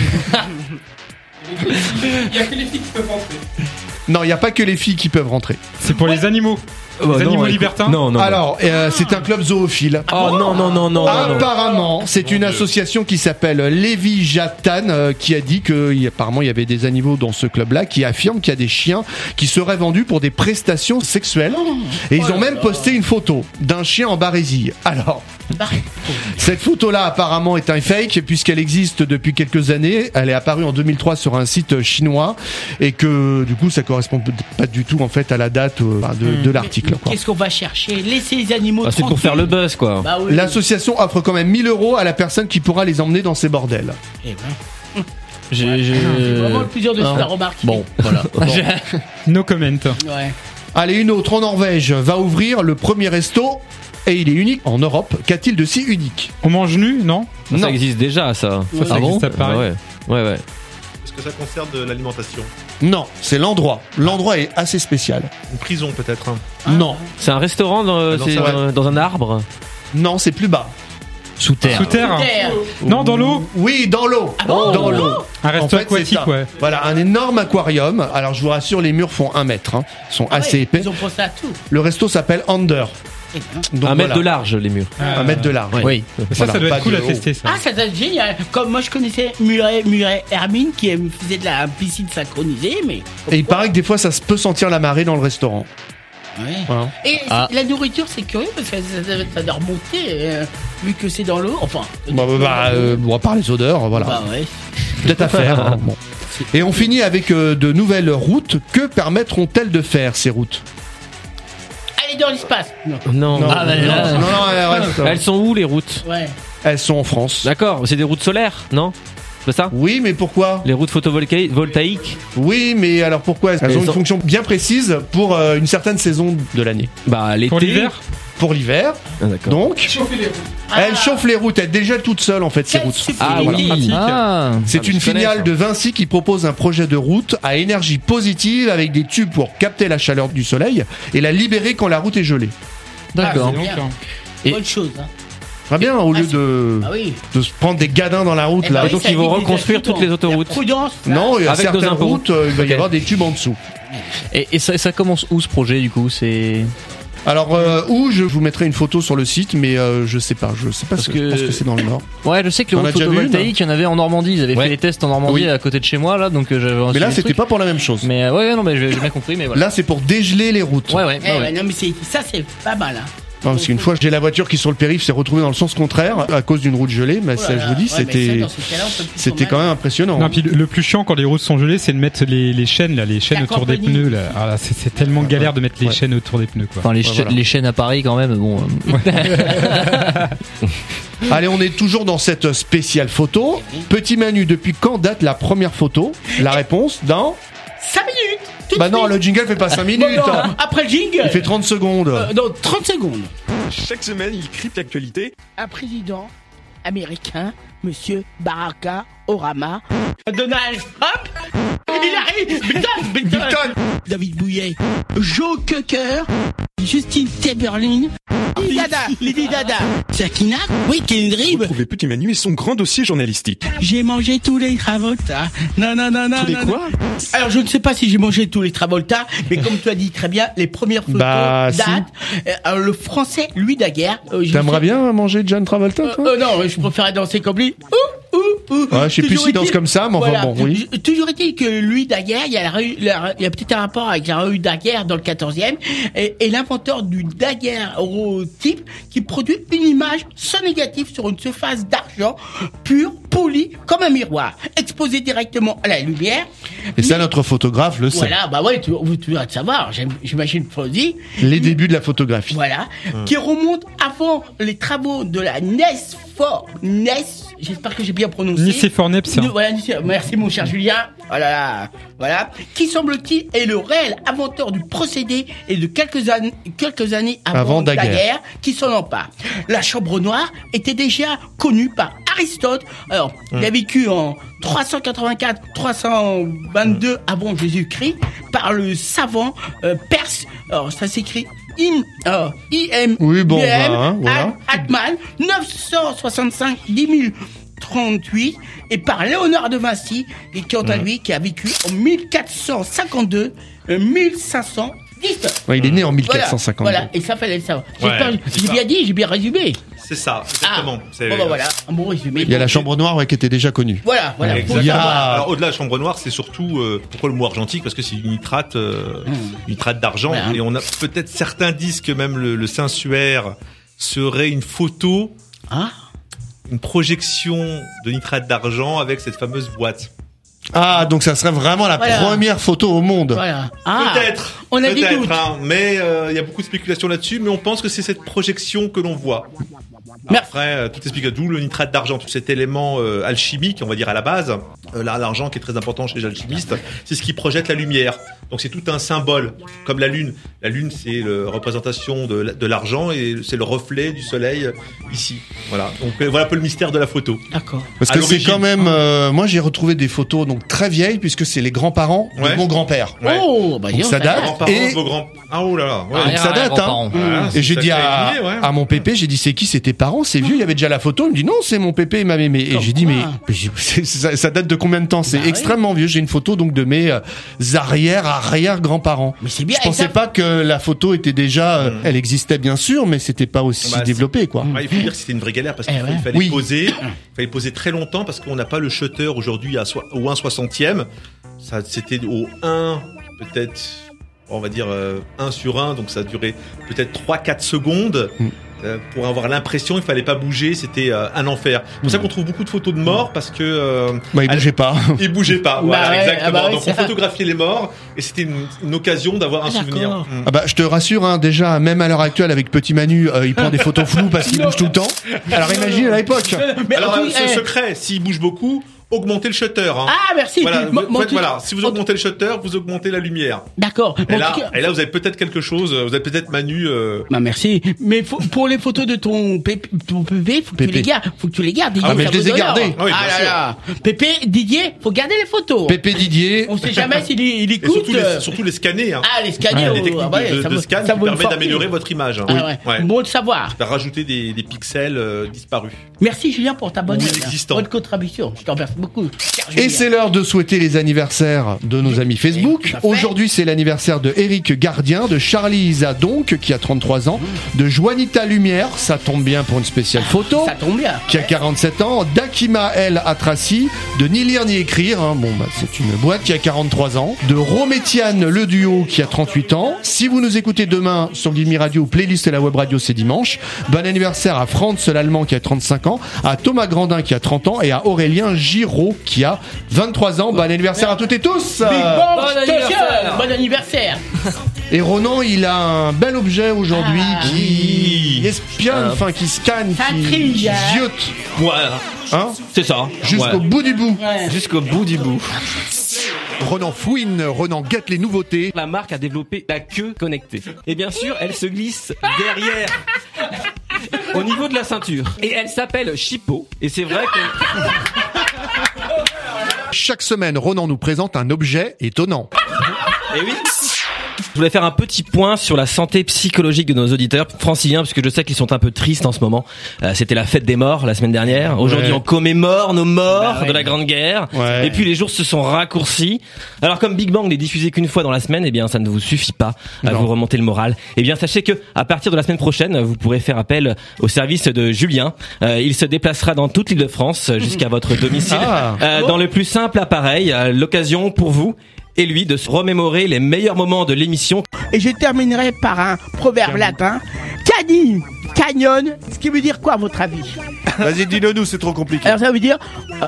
Il y a que les filles qui peuvent rentrer. Non, il n'y a pas que les filles qui peuvent rentrer. C'est pour les animaux. Les animaux libertins. Non. Alors, c'est un club zoophile. Oh non. Apparemment, c'est une association qui s'appelle Levi Jatan qui a dit que apparemment il y avait des animaux dans ce club-là, qui affirme qu'il y a des chiens qui seraient vendus pour des prestations sexuelles. Et ils ont même posté une photo d'un chien en barésille. Alors, cette photo-là apparemment est un fake puisqu'elle existe depuis quelques années. Elle est apparue en 2003 sur un site chinois et que du coup ça correspond pas du tout en fait à la date de l'article. Qu'est-ce qu'on va chercher? Laissez les animaux c'est pour faire le buzz, quoi. Bah oui. L'association offre quand même 1 000 € à la personne qui pourra les emmener dans ses bordels. Eh ben. C'est vraiment le plaisir de se faire remarquer. Bon, voilà. No comment. Ouais. Allez, une autre en Norvège va ouvrir le premier resto et il est unique en Europe. Qu'a-t-il de si unique? On mange nu, non? Ça existe déjà, ça. Ça existe à Paris. Ouais. Est-ce que ça concerne de l'alimentation? Non, c'est l'endroit. L'endroit est assez spécial. Une prison peut-être. Non. C'est un restaurant dans un arbre. Non, c'est plus bas. Sous terre. Sous terre. Non, dans l'eau. Oui, dans l'eau. Dans l'eau. Un resto aquatique, ouais. Voilà, un énorme aquarium. Alors, je vous rassure, les murs font 1 mètre. Ils sont assez épais. Ils ont pensé à tout. Le resto s'appelle Under. Donc, 1 mètre de large, les murs. 1 mètre de large. Oui. Ça doit être cool à tester, ça. Ah, ça doit être génial. Comme moi, je connaissais Muret Hermine qui faisait de la piscine synchronisée, mais. Et il paraît que des fois, ça se peut sentir la marée dans le restaurant. Ouais. Voilà. Et la nourriture, c'est curieux parce que ça doit remonter vu que c'est dans l'eau. Enfin. Bon, à part les odeurs, voilà. Bah ouais. Peut-être à faire. Bon. Et on finit avec de nouvelles routes. Que permettront-elles de faire, ces routes? Aller dans l'espace. Non. Elles sont où, les routes? Ouais. Elles sont en France. D'accord, c'est des routes solaires, non? C'est ça? Oui, mais pourquoi? Les routes photovoltaïques? Oui, mais alors pourquoi? Elles ont une fonction bien précise pour une certaine saison de l'année. Bah, l'été. Pour l'hiver? Pour l'hiver. Ah, d'accord. Donc, elle chauffe les routes. Elle déjà toute seule, en fait, ces routes. Ah oui. C'est une filiale de Vinci qui propose un projet de route à énergie positive avec des tubes pour capter la chaleur du soleil et la libérer quand la route est gelée. D'accord. Bonne chose. Très bien, au lieu de se prendre des gadins dans la route. Donc ils vont reconstruire toutes les autoroutes. Non, il y a avec certaines routes, il va y avoir des tubes en dessous. Et ça commence où ce projet du coup? C'est... Alors je vous mettrai une photo sur le site, mais je sais pas je pense que c'est dans le Nord. Ouais, je sais que les routes photovoltaïques, il y en avait en Normandie, ils avaient fait les tests en Normandie à côté de chez moi là, donc j'avais. Mais là c'était pas pour la même chose. Mais non, mais j'ai bien compris, mais voilà. Là c'est pour dégeler les routes. Ouais. Non mais ça c'est pas mal. Non, parce qu'une fois j'ai la voiture qui sur le périph' s'est retrouvée dans le sens contraire à cause d'une route gelée, mais ça, je vous dis c'était quand même impressionnant. Non, puis le plus chiant quand les routes sont gelées, c'est de mettre les chaînes là, les chaînes autour des pneus là. Ah, là c'est tellement galère de mettre les chaînes autour des pneus quoi. Enfin les chaînes à Paris quand même, bon. Allez, on est toujours dans cette spéciale photo. Petit Manu, depuis quand date la première photo? La réponse dans 5 minutes. Bah non, le jingle fait pas 5 minutes. Après le jingle. Il fait 30 secondes. Non, 30 secondes. Chaque semaine, il crypte l'actualité. Un président américain, Monsieur Barack Obama, Donald Trump, il arrive, Biden, David Bouillet, Joe Cocker, Justin Timberlake, Lady Dada, Sakina, oui, Kendrick. Retrouvez Petit Manu et son grand dossier journalistique. J'ai mangé tous les Travolta. Non. Tous les quoi? Alors, je ne sais pas si j'ai mangé tous les Travolta, mais comme tu as dit très bien, les premières photos datent. Le français, Louis Daguerre. T'aimerais bien manger John Travolta, toi? Non, je préférais danser comme lui. Ouais, je sais plus s'il danse comme ça, mais enfin bon, oui. Toujours est-il que lui, Daguerre, il y a peut-être un rapport avec la rue Daguerre dans le 14e, et l'inventeur du daguerreotype qui produit une image sans négatif sur une surface d'argent pur, polie comme un miroir, exposé directement à la lumière. Et ça, notre photographe le sait. Voilà, bah ouais, tu dois le savoir, j'imagine Freddy. Les débuts de la photographie. Voilà, qui remonte avant les travaux de la Nicéphore, j'espère que j'ai bien prononcé. Nicéphore Niepce. Voilà, merci mon cher Julien. Voilà, qui semble-t-il est le réel inventeur du procédé et de quelques années avant Daguerre qui s'en empare. La chambre noire était déjà connue par Aristote. Alors, il a vécu en 384-322 avant Jésus-Christ par le savant perse. Alors, ça s'écrit I.M. Oui, bon, voilà. Atman, 965 1038 et par Léonard de Vinci, et quant à lui qui a vécu en 1452 1519. Ouais, il est né en 1452. Voilà, et ça fallait le savoir. J'ai bien dit, j'ai bien résumé. C'est ça, exactement. Voilà, un bon résumé. Il y a la chambre noire qui était déjà connue. Voilà. Alors au-delà de la chambre noire, c'est surtout pourquoi le mot argentique, parce que c'est une nitrate d'argent, et on a peut-être certains disent que même le sensuaire serait une photo, une projection de nitrate d'argent avec cette fameuse boîte. Ah, donc ça serait vraiment la première photo au monde. Voilà. Peut-être. On a dit tout. Mais il y a beaucoup de spéculations là-dessus, mais on pense que c'est cette projection que l'on voit. Après, tout explique d'où le nitrate d'argent, tout cet élément alchimique, on va dire à la base. L'argent qui est très important chez les alchimistes, c'est ce qui projette la lumière. Donc c'est tout un symbole, comme la lune. La lune, c'est la représentation de l'argent et c'est le reflet du soleil ici. Voilà. Donc voilà un peu le mystère de la photo. D'accord. Parce que c'est quand même, moi j'ai retrouvé des photos donc très vieilles puisque c'est les grands-parents de mon grand-père. Ouais. Oh, bah donc ça date. Oh là là. Donc ça date, hein. Et j'ai dit à mon pépé, j'ai dit c'est qui c'était parents, c'est vieux, il y avait déjà la photo. Il me dit non, c'est mon pépé et ma mémé. Et j'ai dit mais ça date de combien de temps? C'est extrêmement vieux. J'ai une photo donc de mes arrière-grands-parents. Mais c'est bien. Je pensais pas que la photo était déjà, elle existait bien sûr, mais c'était pas aussi développé quoi. Il faut dire que c'était une vraie galère parce qu'il fallait poser très longtemps parce qu'on n'a pas le shutter aujourd'hui au 1/60e. Ça c'était au 1 peut-être. On va dire 1 sur 1, donc ça durait peut-être 3-4 secondes. Pour avoir l'impression, il fallait pas bouger, c'était un enfer. C'est pour ça qu'on trouve beaucoup de photos de morts parce que ils bougeaient pas. Ils bougeaient pas. Voilà, exactement. Donc on photographiait les morts et c'était une occasion d'avoir un souvenir. Ah bah je te rassure hein, déjà même à l'heure actuelle avec Petit Manu, il prend des photos floues parce qu'il bouge tout le temps. Alors imagine à l'époque. Alors ce secret, s'il bouge beaucoup, augmentez le shutter. Hein. Ah merci. Voilà, si vous augmentez le shutter, vous augmentez la lumière. D'accord. Et là, vous avez peut-être quelque chose. Vous avez peut-être Manu. Bah merci. Mais pour les photos de ton pépé, faut que tu les gardes. Faut que tu les gardes. Ah mais je les ai gardées. Ah oui, bien sûr. Pépé, Didier, faut garder les photos. Pépé, Didier. On sait jamais s'il écoute. Et surtout les scanner. Hein. Ah les scanner. Les techniques de scan qui permettent d'améliorer votre image. Hein. Bon de savoir. Ça peut rajouter des pixels disparus. Merci Julien pour ta bonne contribution. Je t'en remercie beaucoup. Et c'est l'heure de souhaiter les anniversaires de nos amis Facebook. Aujourd'hui, c'est l'anniversaire de Eric Gardien, de Charlie Isa donc, qui a 33 ans, de Juanita Lumière, ça tombe bien pour une spéciale photo, ça tombe bien, qui a 47 ans, d'Akima El Atrassi, de Ni lire ni écrire, hein, c'est une boîte qui a 43 ans, de Rométiane Le Duo, qui a 38 ans. Si vous nous écoutez demain sur Gimme Radio, playlist et la web radio, c'est dimanche. Bon anniversaire à Franz l'Allemand, qui a 35 ans, à Thomas Grandin, qui a 30 ans, et à Aurélien Giraud, qui a 23 ans. Bon anniversaire à toutes et tous. Bon anniversaire. Et Ronan, il a un bel objet aujourd'hui qui espionne, qui scanne, qui ziote. Voilà. Hein? C'est ça. Jusqu'au bout du bout. Jusqu'au bout du bout. Ronan fouine, Ronan guette les nouveautés. La marque a développé la queue connectée. Et bien sûr, elle se glisse derrière, au niveau de la ceinture. Et elle s'appelle Chippo. Et c'est vrai que... Chaque semaine, Ronan nous présente un objet étonnant. Et oui. Je voulais faire un petit point sur la santé psychologique de nos auditeurs franciliens, parce que je sais qu'ils sont un peu tristes en ce moment. C'était la fête des morts la semaine dernière. Aujourd'hui, on commémore nos morts de la Grande Guerre. Ouais. Et puis les jours se sont raccourcis. Alors comme Big Bang n'est diffusé qu'une fois dans la semaine, eh bien ça ne vous suffit pas à vous remonter le moral. Eh bien sachez que à partir de la semaine prochaine, vous pourrez faire appel au service de Julien. Il se déplacera dans toute l'Île-de-France jusqu'à votre domicile dans le plus simple appareil. L'occasion pour vous et lui de se remémorer les meilleurs moments de l'émission. Et je terminerai par un proverbe latin. Cani, canyon, ce qui veut dire quoi à votre avis? Vas-y, dis-le nous, c'est trop compliqué. Alors ça veut dire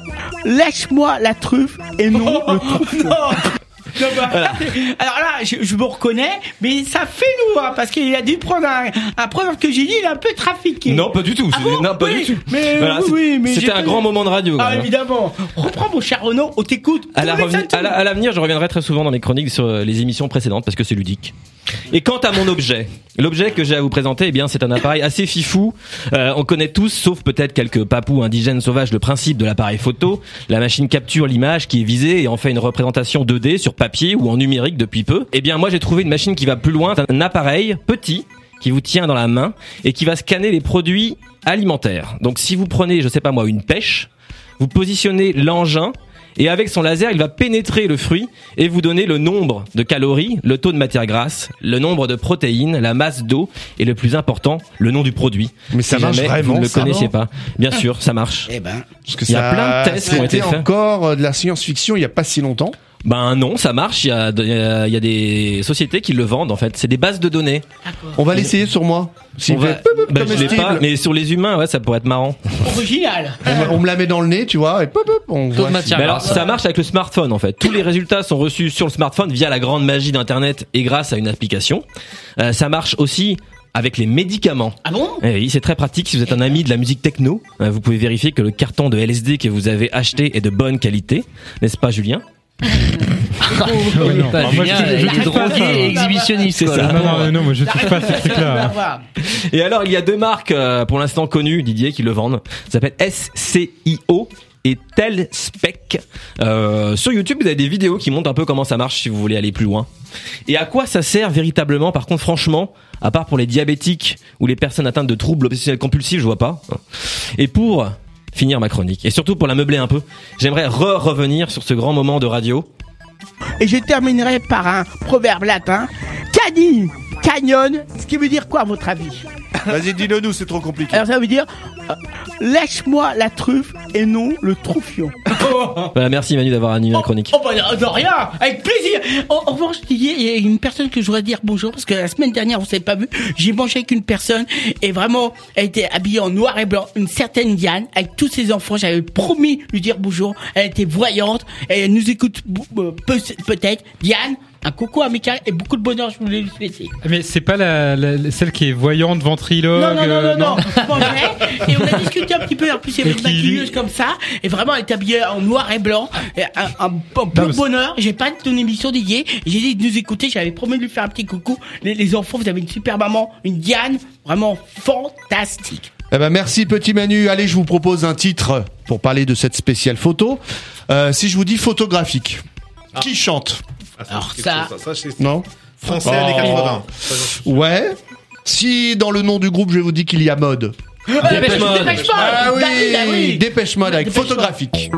lèche-moi la truffe et non le troufion. Non, bah, voilà. Alors là, je me reconnais, mais ça fait nous, hein, parce qu'il a dû prendre un proverbe que j'ai dit, il est un peu trafiqué. Non, pas du tout. Non, pas du tout. Mais voilà, mais c'était un grand moment de radio. Ah, évidemment. Reprends mon cher Renaud, on t'écoute. À l'avenir, je reviendrai très souvent dans les chroniques sur les émissions précédentes parce que c'est ludique. Et quant à mon objet, l'objet que j'ai à vous présenter, eh bien, c'est un appareil assez fifou. On connaît tous, sauf peut-être quelques papous indigènes sauvages, le principe de l'appareil photo. La machine capture l'image qui est visée et en fait une représentation 2D sur papier ou en numérique depuis peu. Eh bien, moi, j'ai trouvé une machine qui va plus loin. C'est un appareil petit qui vous tient dans la main et qui va scanner les produits alimentaires. Donc, si vous prenez, je sais pas moi, une pêche, vous positionnez l'engin. Et avec son laser, il va pénétrer le fruit et vous donner le nombre de calories, le taux de matière grasse, le nombre de protéines, la masse d'eau et le plus important, le nom du produit. Mais ça marche vraiment, vous ne le connaissiez pas. Bien sûr, ça marche. Eh ben, parce que il y a plein de tests qui ont été faits. Encore de la science-fiction il y a pas si longtemps. Ben non, ça marche. Il y a des sociétés qui le vendent en fait. C'est des bases de données. On va l'essayer sur moi. Je l'ai pas, mais sur les humains, ouais, ça pourrait être marrant. Original. On me la met dans le nez, tu vois, et on voit. Mais alors, ça marche avec le smartphone en fait. Tous les résultats sont reçus sur le smartphone via la grande magie d'Internet et grâce à une application. Ça marche aussi avec les médicaments. Ah bon? Oui, c'est très pratique. Si vous êtes un ami de la musique techno, vous pouvez vérifier que le carton de LSD que vous avez acheté est de bonne qualité, n'est-ce pas, Julien? Il est drogué et exhibitionniste. C'est ça. Non, moi je touche pas à ces trucs-là. Et alors, il y a deux marques pour l'instant connues, Didier, qui le vendent. Ça s'appelle SCIO et Telspec. Sur YouTube, vous avez des vidéos qui montrent un peu comment ça marche si vous voulez aller plus loin. Et à quoi ça sert véritablement, par contre, franchement, à part pour les diabétiques ou les personnes atteintes de troubles obsessionnels compulsifs, je vois pas. Et pour finir ma chronique, et surtout pour la meubler un peu, j'aimerais revenir sur ce grand moment de radio. Et je terminerai par un proverbe latin. Cani, canyon, ce qui veut dire quoi à votre avis? Vas-y, dis-le nous, c'est trop compliqué. Alors ça veut dire lèche-moi la truffe et non le troufion. Voilà, merci Manu d'avoir animé la chronique. Oh bah de rien, avec plaisir. En revanche, Didier, il y a une personne que je voudrais dire bonjour parce que la semaine dernière, on s'est pas vu. J'ai mangé avec une personne et vraiment, elle était habillée en noir et blanc, une certaine Diane, avec tous ses enfants. J'avais promis de lui dire bonjour. Elle était voyante et elle nous écoute peut-être. Diane, un coucou amical et beaucoup de bonheur, je voulais lui souhaiter. Mais c'est pas celle qui est voyante, ventriloque. Non. Et on a discuté un petit peu, en plus il y avait une maquilleuse comme ça, et vraiment elle était habillée en noir et blanc, et un pur bonheur. J'ai pas de ton émission Didier, et j'ai dit de nous écouter, j'avais promis de lui faire un petit coucou. Les enfants, vous avez une super maman, une Diane, vraiment fantastique. Eh ben merci petit Manu. Allez, je vous propose un titre pour parler de cette spéciale photo. Si je vous dis photographique, qui chante? Alors ça non, français années 80. Ouais. Si dans le nom du groupe je vous dis qu'il y a mode. Dépêche Mode. Ah oui, Dépêche Mode avec photographique.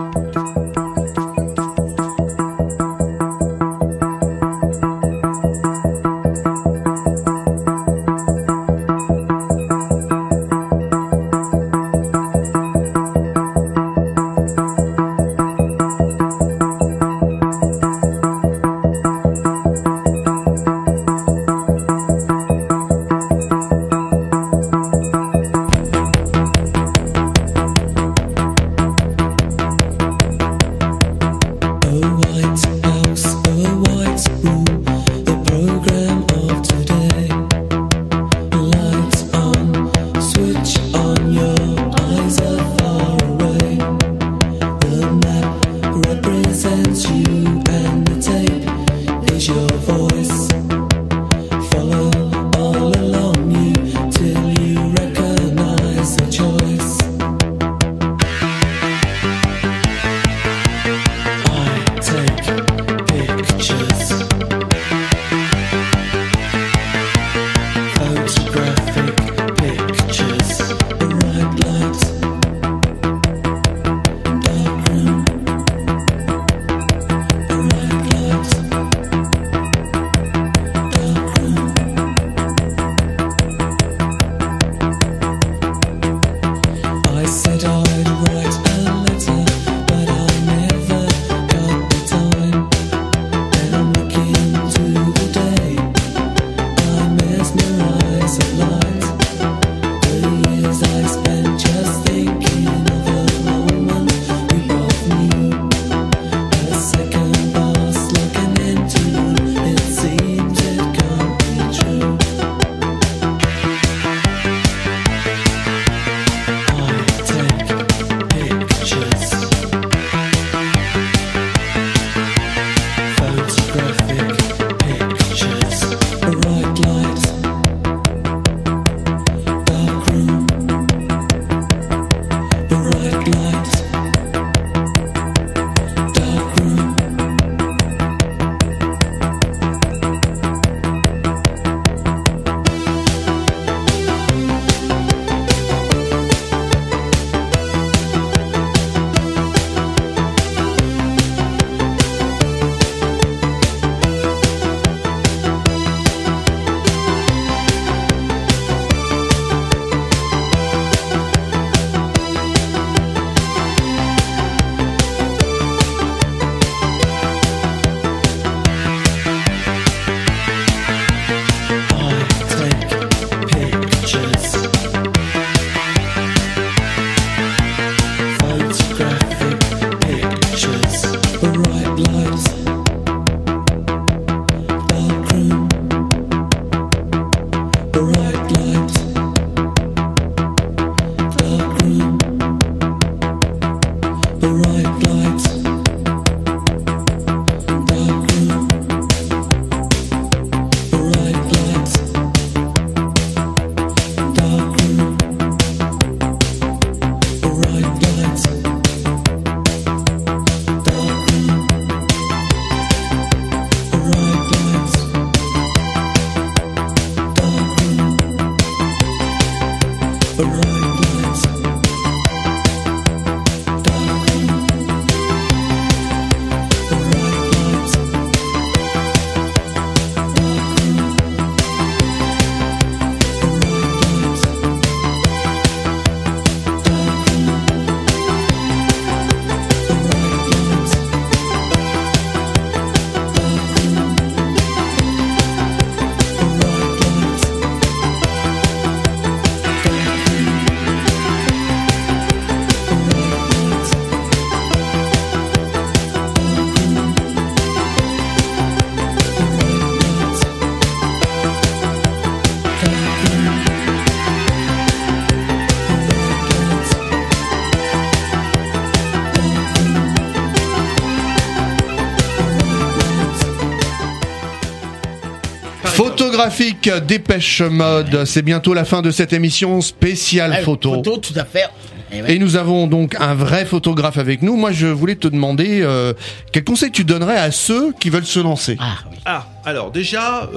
Photographique Dépêche Mode, c'est bientôt la fin de cette émission spéciale photo. Photo, tout à fait. Et nous avons donc un vrai photographe avec nous. Moi, je voulais te demander quel conseil tu donnerais à ceux qui veulent se lancer. Alors déjà,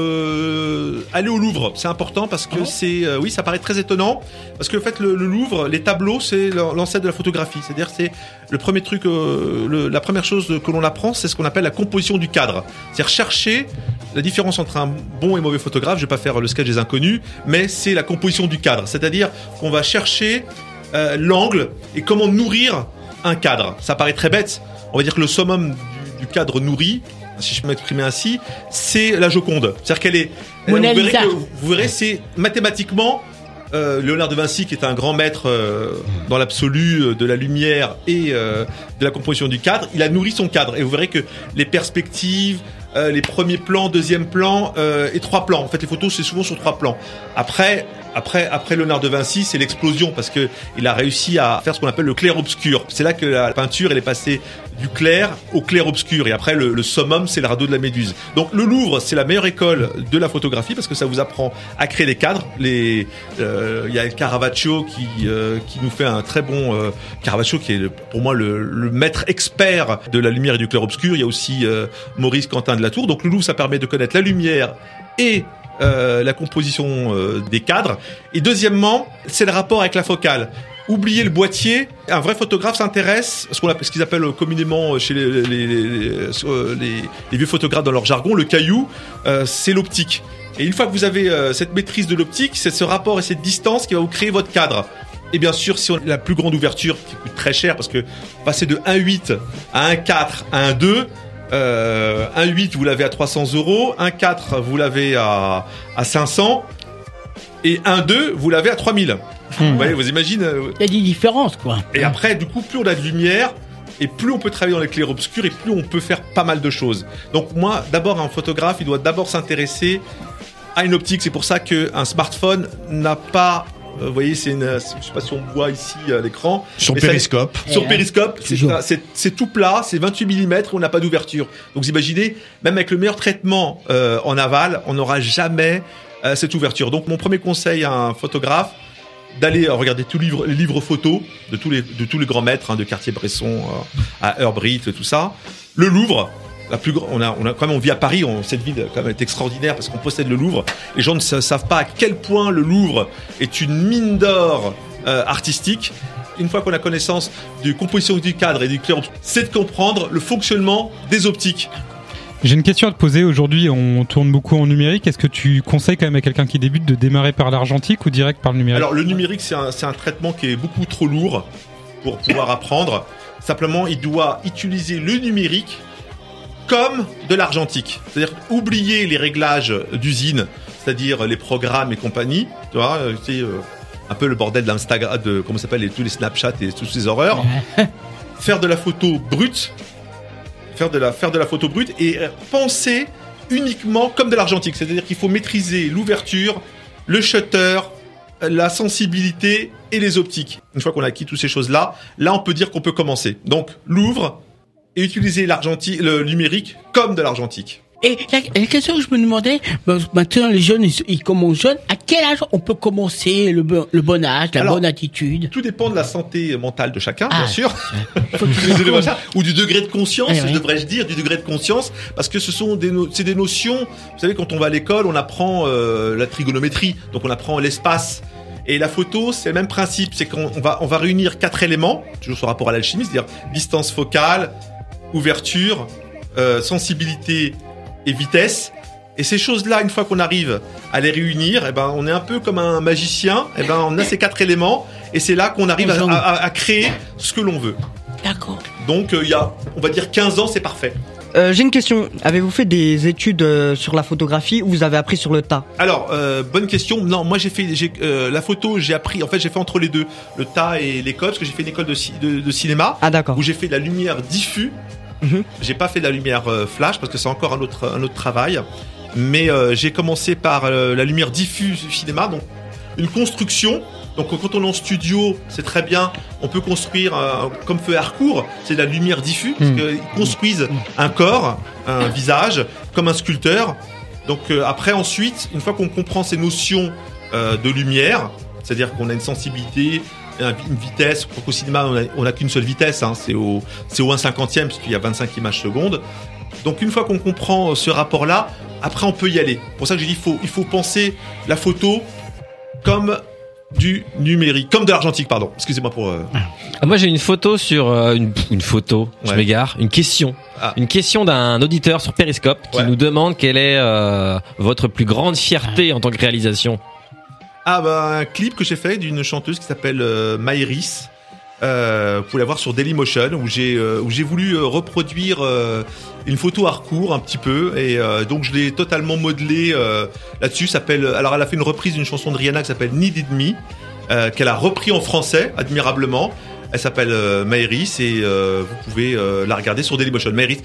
aller au Louvre, c'est important parce que oui, ça paraît très étonnant parce que en fait le Louvre, les tableaux, c'est l'ancêtre de la photographie. C'est-à-dire c'est le premier truc, la première chose que l'on apprend, c'est ce qu'on appelle la composition du cadre. C'est-à-dire chercher la différence entre un bon et mauvais photographe. Je vais pas faire le sketch des inconnus, mais c'est la composition du cadre. C'est-à-dire qu'on va chercher l'angle et comment nourrir un cadre. Ça paraît très bête. On va dire que le summum du cadre nourri, si je peux m'exprimer ainsi, c'est la Joconde. C'est-à-dire qu'elle est... Vous verrez, c'est mathématiquement... Léonard de Vinci, qui est un grand maître dans l'absolu de la lumière et de la composition du cadre, il a nourri son cadre. Et vous verrez que les perspectives, les premiers plans, deuxième plan et trois plans. En fait, les photos, c'est souvent sur trois plans. Après Léonard de Vinci, c'est l'explosion parce que il a réussi à faire ce qu'on appelle le clair-obscur. C'est là que la peinture, elle est passée du clair au clair-obscur. Et après, le summum, c'est le radeau de la Méduse. Donc, le Louvre, c'est la meilleure école de la photographie parce que ça vous apprend à créer des cadres. Il y a Caravaggio qui nous fait un très bon Caravaggio qui est pour moi le maître expert de la lumière et du clair-obscur. Il y a aussi Maurice Quentin de la Tour. Donc, le Louvre, ça permet de connaître la lumière et la composition des cadres. Et deuxièmement, c'est le rapport avec la focale. Oubliez le boîtier. Un vrai photographe s'intéresse à ce qu'ils appellent communément chez les vieux photographes dans leur jargon, le caillou, c'est l'optique. Et une fois que vous avez cette maîtrise de l'optique, c'est ce rapport et cette distance qui va vous créer votre cadre. Et bien sûr, si on a la plus grande ouverture, qui coûte très cher, parce que passer de 1.8 à 1.4 à 1.2, 1.8 vous l'avez à 300 €, 1.4 vous l'avez à 500 et 1.2 vous l'avez à 3000. Vous voyez, vous imaginez. Il y a des différences, quoi. Et après, du coup, plus on a de lumière et plus on peut travailler dans les clairs-obscurs et plus on peut faire pas mal de choses. Donc moi, d'abord, un photographe, il doit d'abord s'intéresser à une optique. C'est pour ça qu'un smartphone n'a pas... vous voyez, je sais pas si on voit ici à l'écran. Sur périscope. Sur périscope, c'est tout plat, c'est 28 mm et on n'a pas d'ouverture. Donc vous imaginez, même avec le meilleur traitement en aval, on n'aura jamais cette ouverture. Donc mon premier conseil à un photographe, d'aller regarder tous les livres photos de tous les grands maîtres, de Cartier-Bresson à Herbrit, tout ça. Le Louvre. On vit à Paris, cette ville quand même est extraordinaire parce qu'on possède le Louvre. Les gens ne savent pas à quel point le Louvre est une mine d'or artistique. Une fois qu'on a connaissance de composition du cadre et du clair-obscur, c'est de comprendre le fonctionnement des optiques. J'ai une question à te poser. Aujourd'hui, on tourne beaucoup en numérique. Est-ce que tu conseilles quand même à quelqu'un qui débute de démarrer par l'argentique ou direct par le numérique ? Alors, le numérique, c'est un traitement qui est beaucoup trop lourd pour pouvoir apprendre. Simplement, il doit utiliser le numérique comme de l'argentique. C'est-à-dire oublier les réglages d'usine, c'est-à-dire les programmes et compagnie. Tu vois, c'est un peu le bordel d'Instagram, comment ça s'appelle, tous les Snapchat et toutes ces horreurs. Faire de la photo brute. Faire de la photo brute et penser uniquement comme de l'argentique. C'est-à-dire qu'il faut maîtriser l'ouverture, le shutter, la sensibilité et les optiques. Une fois qu'on a acquis toutes ces choses-là, là on peut dire qu'on peut commencer. Donc Louvre et utiliser le numérique comme de l'argentique. Et la question que je me demandais, maintenant les jeunes, ils commencent jeunes, à quel âge on peut commencer le bon âge, bonne attitude? Tout dépend de la santé mentale de chacun, bien sûr. Ou du degré de conscience, devrais-je dire, du degré de conscience, parce que ce sont c'est des notions, vous savez, quand on va à l'école, on apprend la trigonométrie, donc on apprend l'espace. Et la photo, c'est le même principe, c'est qu'on va réunir 4 éléments, toujours sur rapport à l'alchimie, c'est-à-dire distance focale, ouverture, sensibilité et vitesse. Et ces choses-là, une fois qu'on arrive à les réunir, on est un peu comme un magicien. On a ces 4 éléments, et c'est là qu'on arrive à créer ce que l'on veut. D'accord. Donc il y a, on va dire 15 ans, c'est parfait. J'ai une question. Avez-vous fait des études sur la photographie ou vous avez appris sur le tas? Alors, bonne question. Non, moi j'ai fait la photo, j'ai appris. En fait, j'ai fait entre les deux, le tas et l'école, parce que j'ai fait une école de cinéma. Ah d'accord. Où j'ai fait de la lumière diffus. J'ai pas fait de la lumière flash parce que c'est encore un autre travail. Mais j'ai commencé par la lumière diffuse du cinéma, donc une construction. Donc quand on est en studio, c'est très bien, on peut construire comme fait Harcourt, c'est de la lumière diffuse, parce qu'ils construisent un corps, un visage, comme un sculpteur. Donc après ensuite, une fois qu'on comprend ces notions de lumière, c'est-à-dire qu'on a une sensibilité, une vitesse, au cinéma on a qu'une seule vitesse, c'est au 1/50e parce qu'il y a 25 images secondes. Donc une fois qu'on comprend ce rapport-là, après on peut y aller. Pour ça que j'ai dit il faut penser la photo comme du numérique, comme de l'argentique, pardon. Excusez-moi pour. Moi j'ai une photo sur une photo. Je m'égare. Une question. Une question d'un auditeur sur Periscope qui nous demande quelle est votre plus grande fierté en tant que réalisation. Un clip que j'ai fait d'une chanteuse qui s'appelle Maëris. Vous pouvez la voir sur Dailymotion où j'ai voulu reproduire une photo Harcourt un petit peu et donc je l'ai totalement modelé là-dessus. Alors elle a fait une reprise d'une chanson de Rihanna qui s'appelle Needed Me qu'elle a repris en français admirablement. Elle s'appelle Maëris et vous pouvez la regarder sur Dailymotion. Maëris,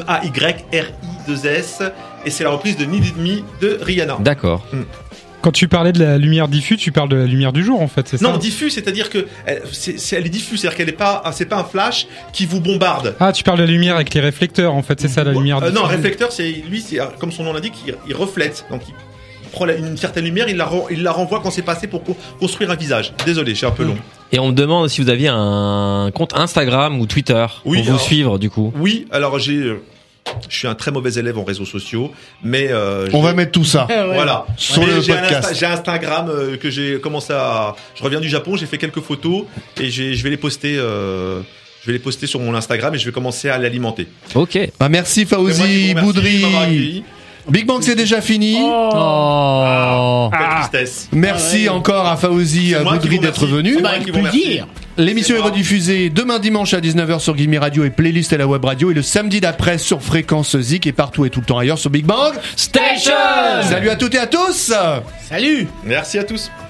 Mayri2S et c'est la reprise de Needed Me de Rihanna. D'accord. Quand tu parlais de la lumière diffuse, tu parles de la lumière du jour en fait, c'est ça? Non, diffuse, c'est-à-dire que elle est diffuse, c'est-à-dire qu'elle est pas, c'est pas un flash qui vous bombarde. Ah, tu parles de la lumière avec les réflecteurs en fait, c'est ça la lumière diffuse. Non, un réflecteur, c'est comme son nom l'indique, il reflète. Donc il prend une certaine lumière, il la renvoie quand c'est passé pour construire un visage. Désolé, je suis un peu long. Et on me demande si vous aviez un compte Instagram ou Twitter pour vous suivre du coup. Oui, alors je suis un très mauvais élève en réseaux sociaux, mais on va mettre tout ça. Voilà. Sur le podcast. J'ai Instagram que j'ai commencé à. Je reviens du Japon, j'ai fait quelques photos et je vais les poster. Je vais les poster sur mon Instagram et je vais commencer à l'alimenter. Ok. Merci Fawzi Boudry. Big Bang c'est déjà fini. Quelle tristesse. Merci encore à Fawzi Boudry d'être venu. Avec plaisir. L'émission est rediffusée demain dimanche à 19h sur Gimme Radio et Playlist et la web radio et le samedi d'après sur Fréquence Zik et partout et tout le temps ailleurs sur Big Bang Station. Salut à toutes et à tous. Salut. Merci à tous.